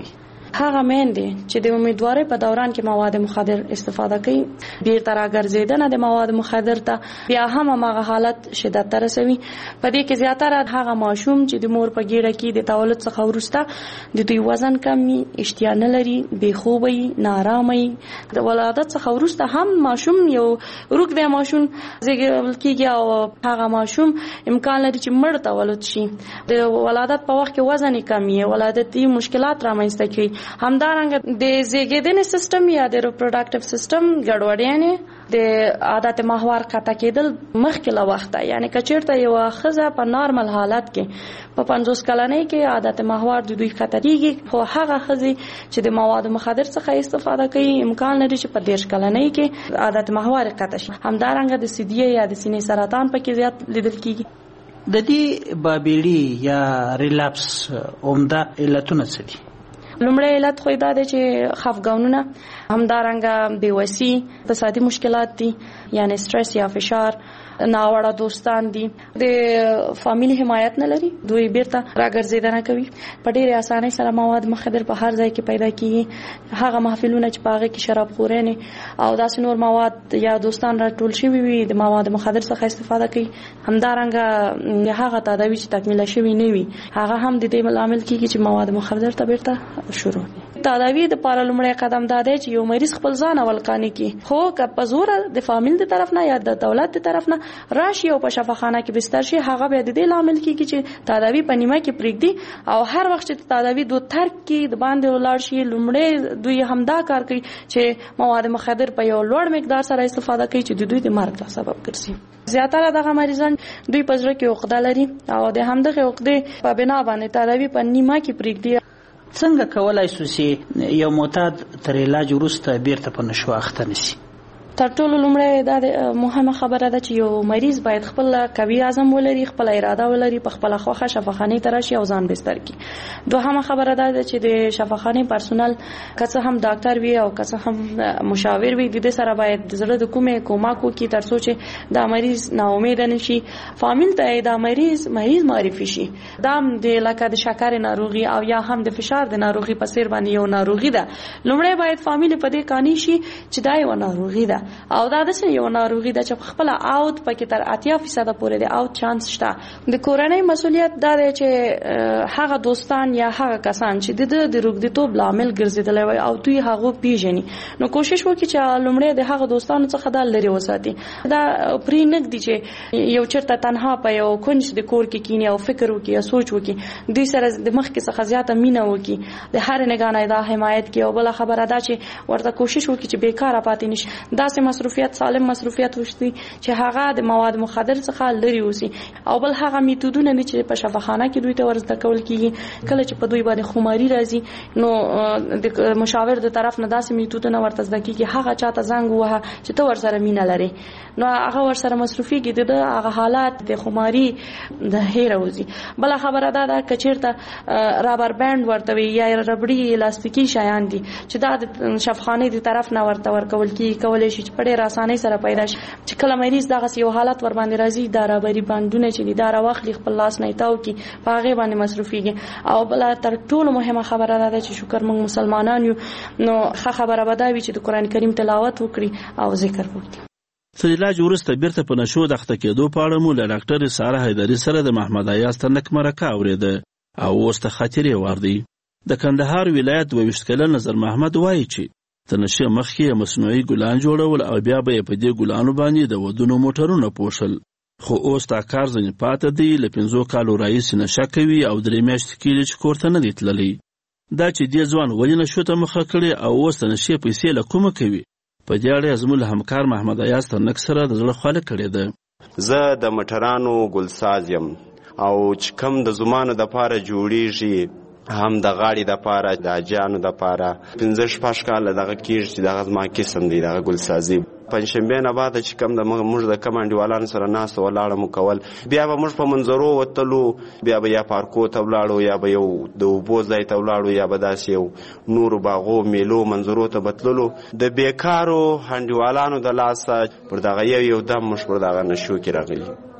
هغه میندې چې د امیدوارۍ په دوران کې مواد مخدر استفاده کوي بیرته راګرځېدنه د مواد مخدر ته بیا هم هغه حالت شدت ته رسوي. په دې کې زیاتره هغه ماشوم چې د مور په ګیډه کې د تولد څخه وروسته د دوی وزن کمی، اشتها نه لري، بې خوبۍ، نارامۍ، د ولادت څخه وروسته هم ماشوم یو روږدی ماشوم زیږول کېږي او هغه ماشوم امکان لري چې مړ تولد شي. د ولادت په وخت کې وزن یې کم وي، ولادتي مشکلات رامنځته کوي. همدارنګه د زیږیدنې سیستم یا د ریپروډکټیو سیستم ګډوډیانې، د عادت محور قطع کېدل مخکې له وخته، یعنی که چېرته یوه ښځه په نارمل حالت کې په 50 کلنۍ کې عادت محور د دوی قطع کېږي، خو هغه ښځې چې د موادو مخدر څخه استفاده کوي امکان لري چې په 30 کلنۍ کې عادت محور قطع شي. همدارنګه د سیدیې یا د سینې سرطان پکې زیات لیدل کېږي. د دې بابیړي یا ریلاپس عمده علتونه څه دي؟ لومړی علت خو دا دی چې خفګانونه، همدارنګه بېوسي، اقتصادي مشکلات دي، یعنی سټرس یا فشار، ناوړه دوستان دي، د فامیلی حمایت نه لري، دوی بیرته راګرځېدنه کوي، په ډېرې اسانۍ سره مواد مخدر په هر ځای کې پیدا کیږي. هغه محفلونه چې په هغې کې شرابخورانې او داسې نور مواد یا دوستان راټول شوي وي د مواد مخدر څخه استفاده کوي. همدارنګه هغه تداوي چې تکمیله شوي نه وي هغه هم د دې لامل کیږي چې مواد مخدر ته بیرته شروع دي. تداوی د لپاره لومړی قدم دا دی چې یو مریض خپل ځان اول قانع کړي، خو که په زور د فامیل د طرف نه یا د دولت د طرف نه راشي او په شفاخانه کې بستر شي، هغه بیا د دې لامل کیږي چې تداوی په نیمه کې پرېږدي او هر وخت چې تداوی دوه ترک کې د باندې ولاړ شي لومړی دوی همدا کار کوي چې مواد مخدر په یو لوړ مقدار سره استفاده کوي چې د دوی د مرګ سبب ګرځي. زیاتره دغه مریضان دوی په زړه کې عقده لري او د همدغه عقدې په بنا باندې تداوی په نیمه کې پرېږدي. څنګه کولای شو چې یو معتاد تر علاج وروسته بیرته په نشو اخته نشي؟ تر ټولو لومړی دا مهمه خبره ده چې یو مریض باید خپل قوي عزم ولري، خپل اراده ولري، په خپل خوښه شفاخانه ته راشي او ځان بستر کړي. دوهمه خبره ده چې د شفاخانه پرسونل که څه هم ډاکټر وي او که څه هم مشاور وي د دې سره باید د زړه د کومې کومک وکړي تر څو چې دا مریض ناامید نشي، فامیل ته دا مریض معرفي شي. دا د لکه د شکر ناروغي او یا هم د فشار د ناروغي په څیر باندې یو ناروغي ده. لومړی باید فامیل په دې قانع شي چې دا یو ناروغي ده او دا د یو ناروغي ده چې خپل اوت پکې تر 80% پورې د اوت چانس شته. د کورنۍ مسؤلیت دا دی چې هغه دوستان یا هغه کسان چې د روغتیتوب لامل ګرځیدلی وي او دوی هغه پیژني، نو کوشش وکړي چې لومړی د هغه دوستانو څخه دا لري وساتي. دا پرې نږدې چې یو چرته تنها په یو کونج د کور کې کینی او فکر وکړي یا سوچ وکړي، دوی سره د مخ کې څخه زیاته مینه وکړي، د هر نگاه دا حمایت کوي. او بل خبره دا چې ورته کوشش وکړي چې بیکاره پاتې نشي، داسې مصروفیت سالم مصروفیت وشتي چې هغه د مواد مخدر څخه لري اوسي. او بل هغه میتودونه دي چې په شفاخانه کې دوی ته ورزده کول کیږي. کله چې په دوی باندې خماري راځي نو د مشاور د طرف نه داسې میتودونه ورته زده کیږي، هغه چاته زنګ ووهه چې ته ورسره مینه لري، نو هغه ورسره مصروفيږي د هغه حالات د خماري د هیر اوزي. بل خبره دا ده چې چیرته رابر بند ورته وي یا ربړي الاستیکي شایان دي چې دا د شفاخانه د طرف نه ورته ورکول کیږي، کولای شي چې په ډېر اسانۍ سره پیدا شي. چې کله مریض دغه یو حالت ور باندې راځي دا رابري بندونه چې دي دا راوخلي خپل لاس نه تاو کی په هغه باندې مصروفيږي. او بل تر ټولو مهمه خبره ده چې شکر موږ مسلمانان یو، نو ښه خبره به دا وي چې د قران کریم تلاوت وکړي او ذکر وکړي. تر علاج وروسته بیرته په نشو د اخته کېدو په اړه مو له ډاکټر ساره حیدري سره د محمد ایاز تنک مرکه اورېده او اوس ته خاطرې واردی. د کندهار ولایت 22 کلن نظر محمد وایي چې د نشه مخکې مصنوعي ګلان جوړول او بیا به په دې ګلانو باندې د ودونو موټرونه پوښل، خو اوس دا کار ځنې پاته دی. له 5 کالو راهیسې نشه کوي او 3 میاشتې کېږي چې کور ته نه دی تللی. دا چې دې ځوان ولې نشو ته مخه کړې او اوس د نشې پیسې له کومه کوي، په دې اړه زموږ همکار محمد ایاز تنک سره د زړه خواله کړې ده. زه د مټرانو ګلساز یم او چې کم د زمانو د پاره جوړیږي هم د غاړې د پاره د اجانو د پاره 15-16 کاله دغه کېږي چې دغه زما قسم دی دغه ګلسازي. پنځشنبې نه بعد چې کم د موږ د کمانډیوالانو سره ناست ولاړه مو کول، بیا به موږ په منظرو وتلو، بیا به یا پارکو ته ولاړو یا به یو د اوبو ځای ته ولاړو یا به داسې یو نورو باغو میلو منظرو ته بتللو. د بیکارو هنډیوالانو د لاسه پر دغه یو دم موږ پر دغه نشو کې راغلي.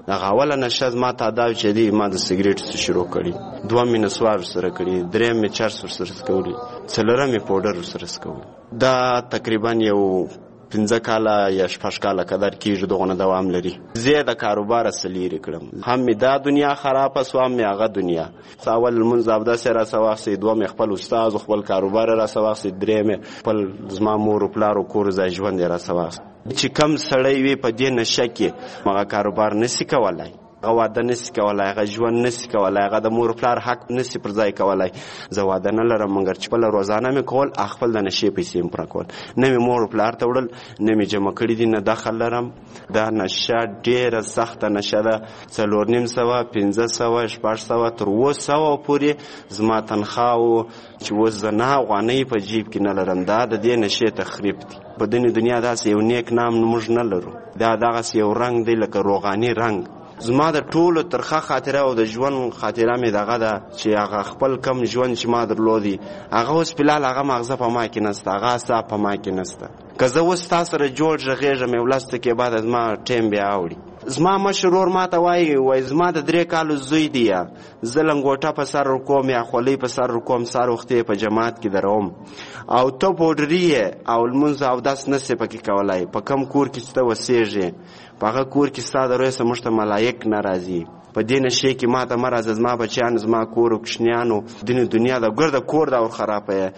دغه اوله نشه زما تعداد چې دی ما د سګریټ شروع کړي، 2 مې نسوار سره کړي، 3 مې چرس سره سکولي، 4 مې پاوډر سره سکولي. دا تقریبا یو 15 کاله یا 6 کاله قدر کېږي دغه دوام لري. زه د کاروبار سلیری کړم، هم می دا دنیا خرابه سو هم می هغه دنیا. اول منځ ابدا سره سواخسي، 2 مې خپل استاد خپل کاروبار را سواخسي، 3 مې خپل زما مور او پلار او کور ځای ژوند را سواخسي. چې کم سړی وي په دې نشه کې هغه کاروبار نسی کولای، هغه واده نسی کولای، هغه ژوند نسی کولای، هغه د مور پلار حق نسی پر ځای کولای. زه واده نه لرم مګر چې خپل روزانه مې کول، خپل د نشې پیسې مې پر کول، نه مې مور پلار ته وړل، نه مې جمع کړي دي، نه دخل لرم. دا نشه ډېره سخته نشه ده. 4,500 500 600 تر 200 پورې زما تنخواه و چې اوس زه 9 افغانۍ په جیب کې نه لرم. دا د دې نشې تخریب دی. په دنیا دنیا داسې یو نیک نام موږ نه لرو. دا دغسې یو رنګ دی لکه روغاني رنګ. زما د ټولو ترخه خاطره او د ژوند خاطره مې دغه ده چې هغه خپل کم ژوند چې ما درلودی هغه اوس فلال هغه مغزه په ما کې نسته، هغه اعصاب په ما کې نسته. که زه اوس تا سره جوړ غږېږم یو لس دقیقې بعد زما ټیم بیا اوړي. زما مشر ورور ما ته وایي زما د 3 کالو زوی دی، یا زه لنګوټه په سر ورکوم یا خولۍ په سر ورکوم، سهار وختې په جماعت کې دروم، او ته پوډري یې او لمونځ اودس نسې پکې کولی. په کم کور کې چې ته اوسېږې په هغه کور کې ستا د رویه موږ ته ملایک نه راځي. په دې نشې کې ما ته مه راځه، زما بچیان زما کور او کوچنیانو دنیا د ګرده کور دا ورخرابه یې.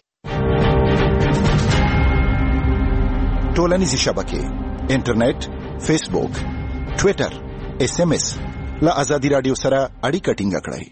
ټولنیزې شبکې، انټرنیټ، فیسبوک، ټویټر، SMS له ازادي راډیو سره اړیکه ټینګه کړئ.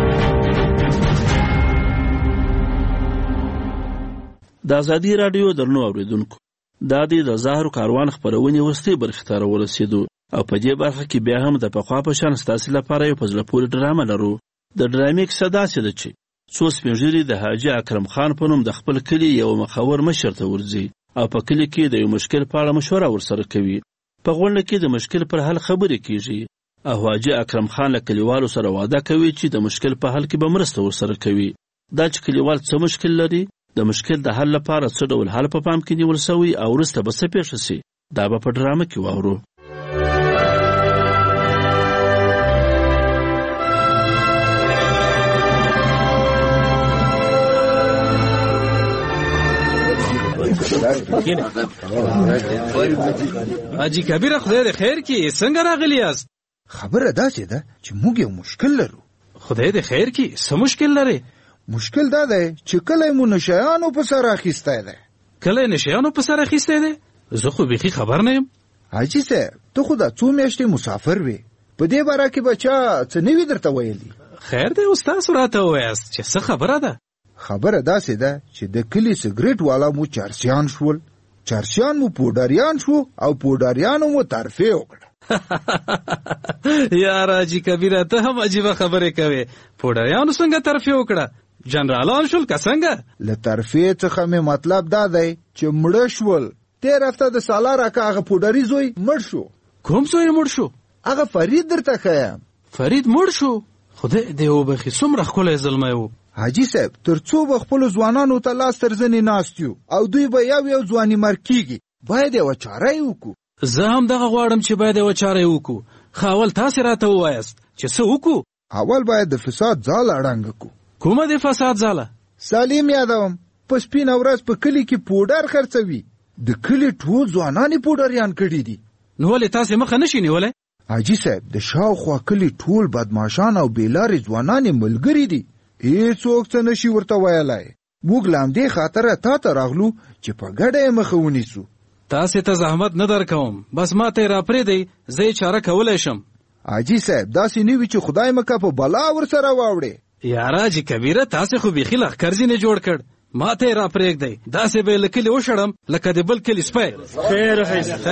د ازادي راډیو درنو اوریدونکو، دا د زهرو کاروان خپرونې وروستۍ برخې ته راورسېدو او په دې برخه کې بیا هم د پخوا په شان ستاسې لپاره یو په زړه پورې ډرامه لرو. د ډرامې کیسه داسې ده چې څو سپین ږیري د حاجي اکرم خان په نوم د خپل کلي یو مخور مشر ته ورځي او په کلي کې د یو مشکل په اړه مشوره ورسره کوي. په غونډه کې د مشکل پر حل خبرې کیږي او حاجي اکرم خان له کلیوالو سره وعده کوي چې د مشکل په حل کې به مرسته ورسره کوي. دا چې کلیوال څه مشکل لري، د مشکل د حل لپاره څه ډول حل په پام کې نیول سوی او وروسته به څه پیښه سي، دا به په ډرامه کې واورو. حاجی کبیره خدای دې خیر کړي، څنګه راغلی یاست؟ خبره داسې ده چې موږ یو مشکل لرو. خدای دې خیر کړي، څه مشکل لري؟ مشکل دا دی چې کله مو نشیانو په سر اخیستی دی. کله نشیانو په سر اخیستی دی؟ زه خو بیخي خبر نه یم. حاجي صاحب ته خو دا 2 میاشتې مسافر وې، په دې باره کې به چا څه نه وي درته ویلي؟ خیر دی اوس تاسو راته ووایاست چې څه خبره ده. خبره داسې ده چې د کلي سګریټ والا مو چرسیان شول، چرسیان مو پوډاریان شو او پوډاریانو مو ترفیع وکړه. یار حاجي کبیره ته هم عجیبه خبرې کوې. پوډاریانو څنګه ترفیع وکړه؟ جنرالان شول که څنګه؟ له ترفیع څخه مې مطلب دا دی چې مړه شول. تېر هفته د سالار اکا هغه پوډري زوی مړ شو. کوم زوی مړ شو؟ هغه فرید درته ښیم. فرید مړ شو؟ خدای دې وبخي، څومره ښکلی زلمی و. حاجي صاحب تر څو به خپلو ځوانانو ته لاس تر زنې ناست یو او دوی به یو ځواني مړ کېږي، باید یوه چاره یې وکړو. زه هم دغه غواړم چې باید یوه چاره یې وکړو. ښه اول تاسې راته ووایاست چې څه وکړو. اول باید د فساد ځاله ړنګه کړو. کومه د فساد ځاله؟ سالم یادوم په سپینه ورځ په کلي کې پوډر خرڅوي. د کلي ټول ځوانان یې پوډریان کړي دي. نو ولې تاسې مخه نشئ نیولی؟ حاجي صاحب د شاوخوا کلي ټول بدماشان او بېلارې ځوانان یې ملګري دي، هېڅوک څه نشي ورته ویلی. موږ له همدې خاطره تا ته راغلو چې په ګډه یې مخه ونیسو. تاسې ته زحمت نه درکوم، بس ما ته یې راپرېږدئ، زه یې چاره کولی شم. حاجي صاحب داسې نه وي چې خدای مکه په بلا ورسره واوړې. یاره حاجي کبیره تاسې خو بیخي لښکر ځینې جوړ کړ. ما ته یې راپرېږدئ، داسې به یې له کلي وشړم لکه د بل کلي سپی. خیر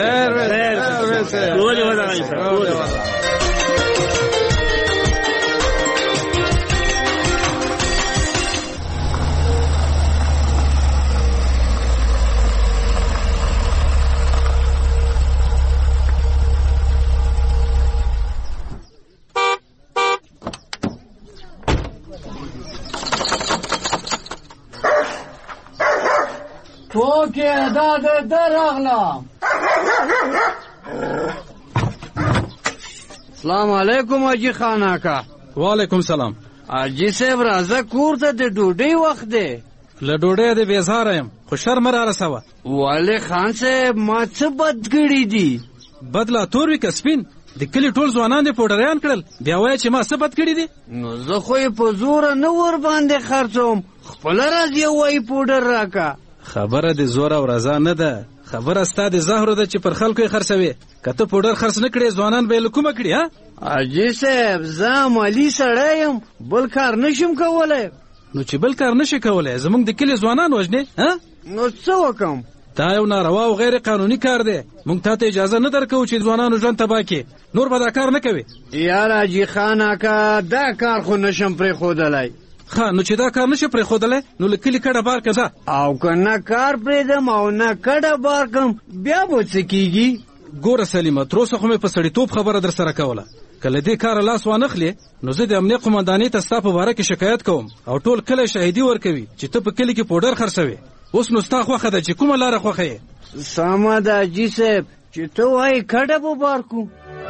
اوکې دا د راغلم. السلام علیکم حاجی خان آقا. وعلیکم سلام. حاجی صاحب راځه کور ته د ډوډۍ وخت دی. له ډوډۍ د بیزاره یم خو شر مه رارسوه. والي خان صاحب ما څه بد کړي دي؟ بد لا تور وي که سپین؟ د کلي ټول ځوانان دې پوډریان کړل، بیا وایه چې ما څه بد کړي دي؟ نو زه خو یې په زوره نه ور باندې خرڅوم، خپله راځي وایي پوډر راکه. خبره د زور او رضا نه ده، خبره ستا د زهرو ده چې پر خلکو یې خرڅوې. که ته پوډر خرڅ نه کړې ځوانان به یې له کومه کړي؟ حاجي صاحب زه عملي سړی یم، بل کار نشم کولی. نو چې بل کار نشي کولی زموږ د کلي ځوانان وژنې؟ نو څه وکم؟ دا یو ناروا او غیر قانوني کار دی. موږ تا ته اجازه نه درکوو چې ځوانانو ژوند تباه کړي. نور به دا کار نه کوې؟ یار حاجي خان آقا دا کار خو نشم پرېښودلی. نو چې دا کار نشي پرېښودلی نو له کلي کډه بار که ځه. او که نه کار پرېږدم او نه کډه بار کړم بیا به څه کېږي؟ ګوره سلیمه تر اوسه خو مې په سړیتوب خبره در سره کوله. که له دې کاره لاس وانخلې نو زه د امنیه قمندانۍ ته ستا په باره کې شکایت کوم او ټول کلی شاهدي ورکوي چې ته په کلي کې پوډر خرڅوې. اوس نو ستا خوښه ده چې کومه لاره خوښه یې؟ سمه ده حاجي صاحب چې ته وایې کډه به بار کړو.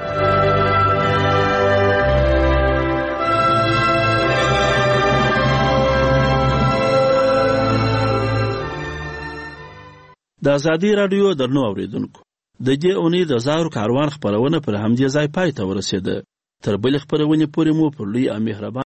د ازادي راډیو درنو اوریدونکو، د دې اونۍ د زهرو کاروان خپرونه پر همدې ځای پای ته ورسېده. تر بلې خپرونې پورې مو پر لوی او مهربان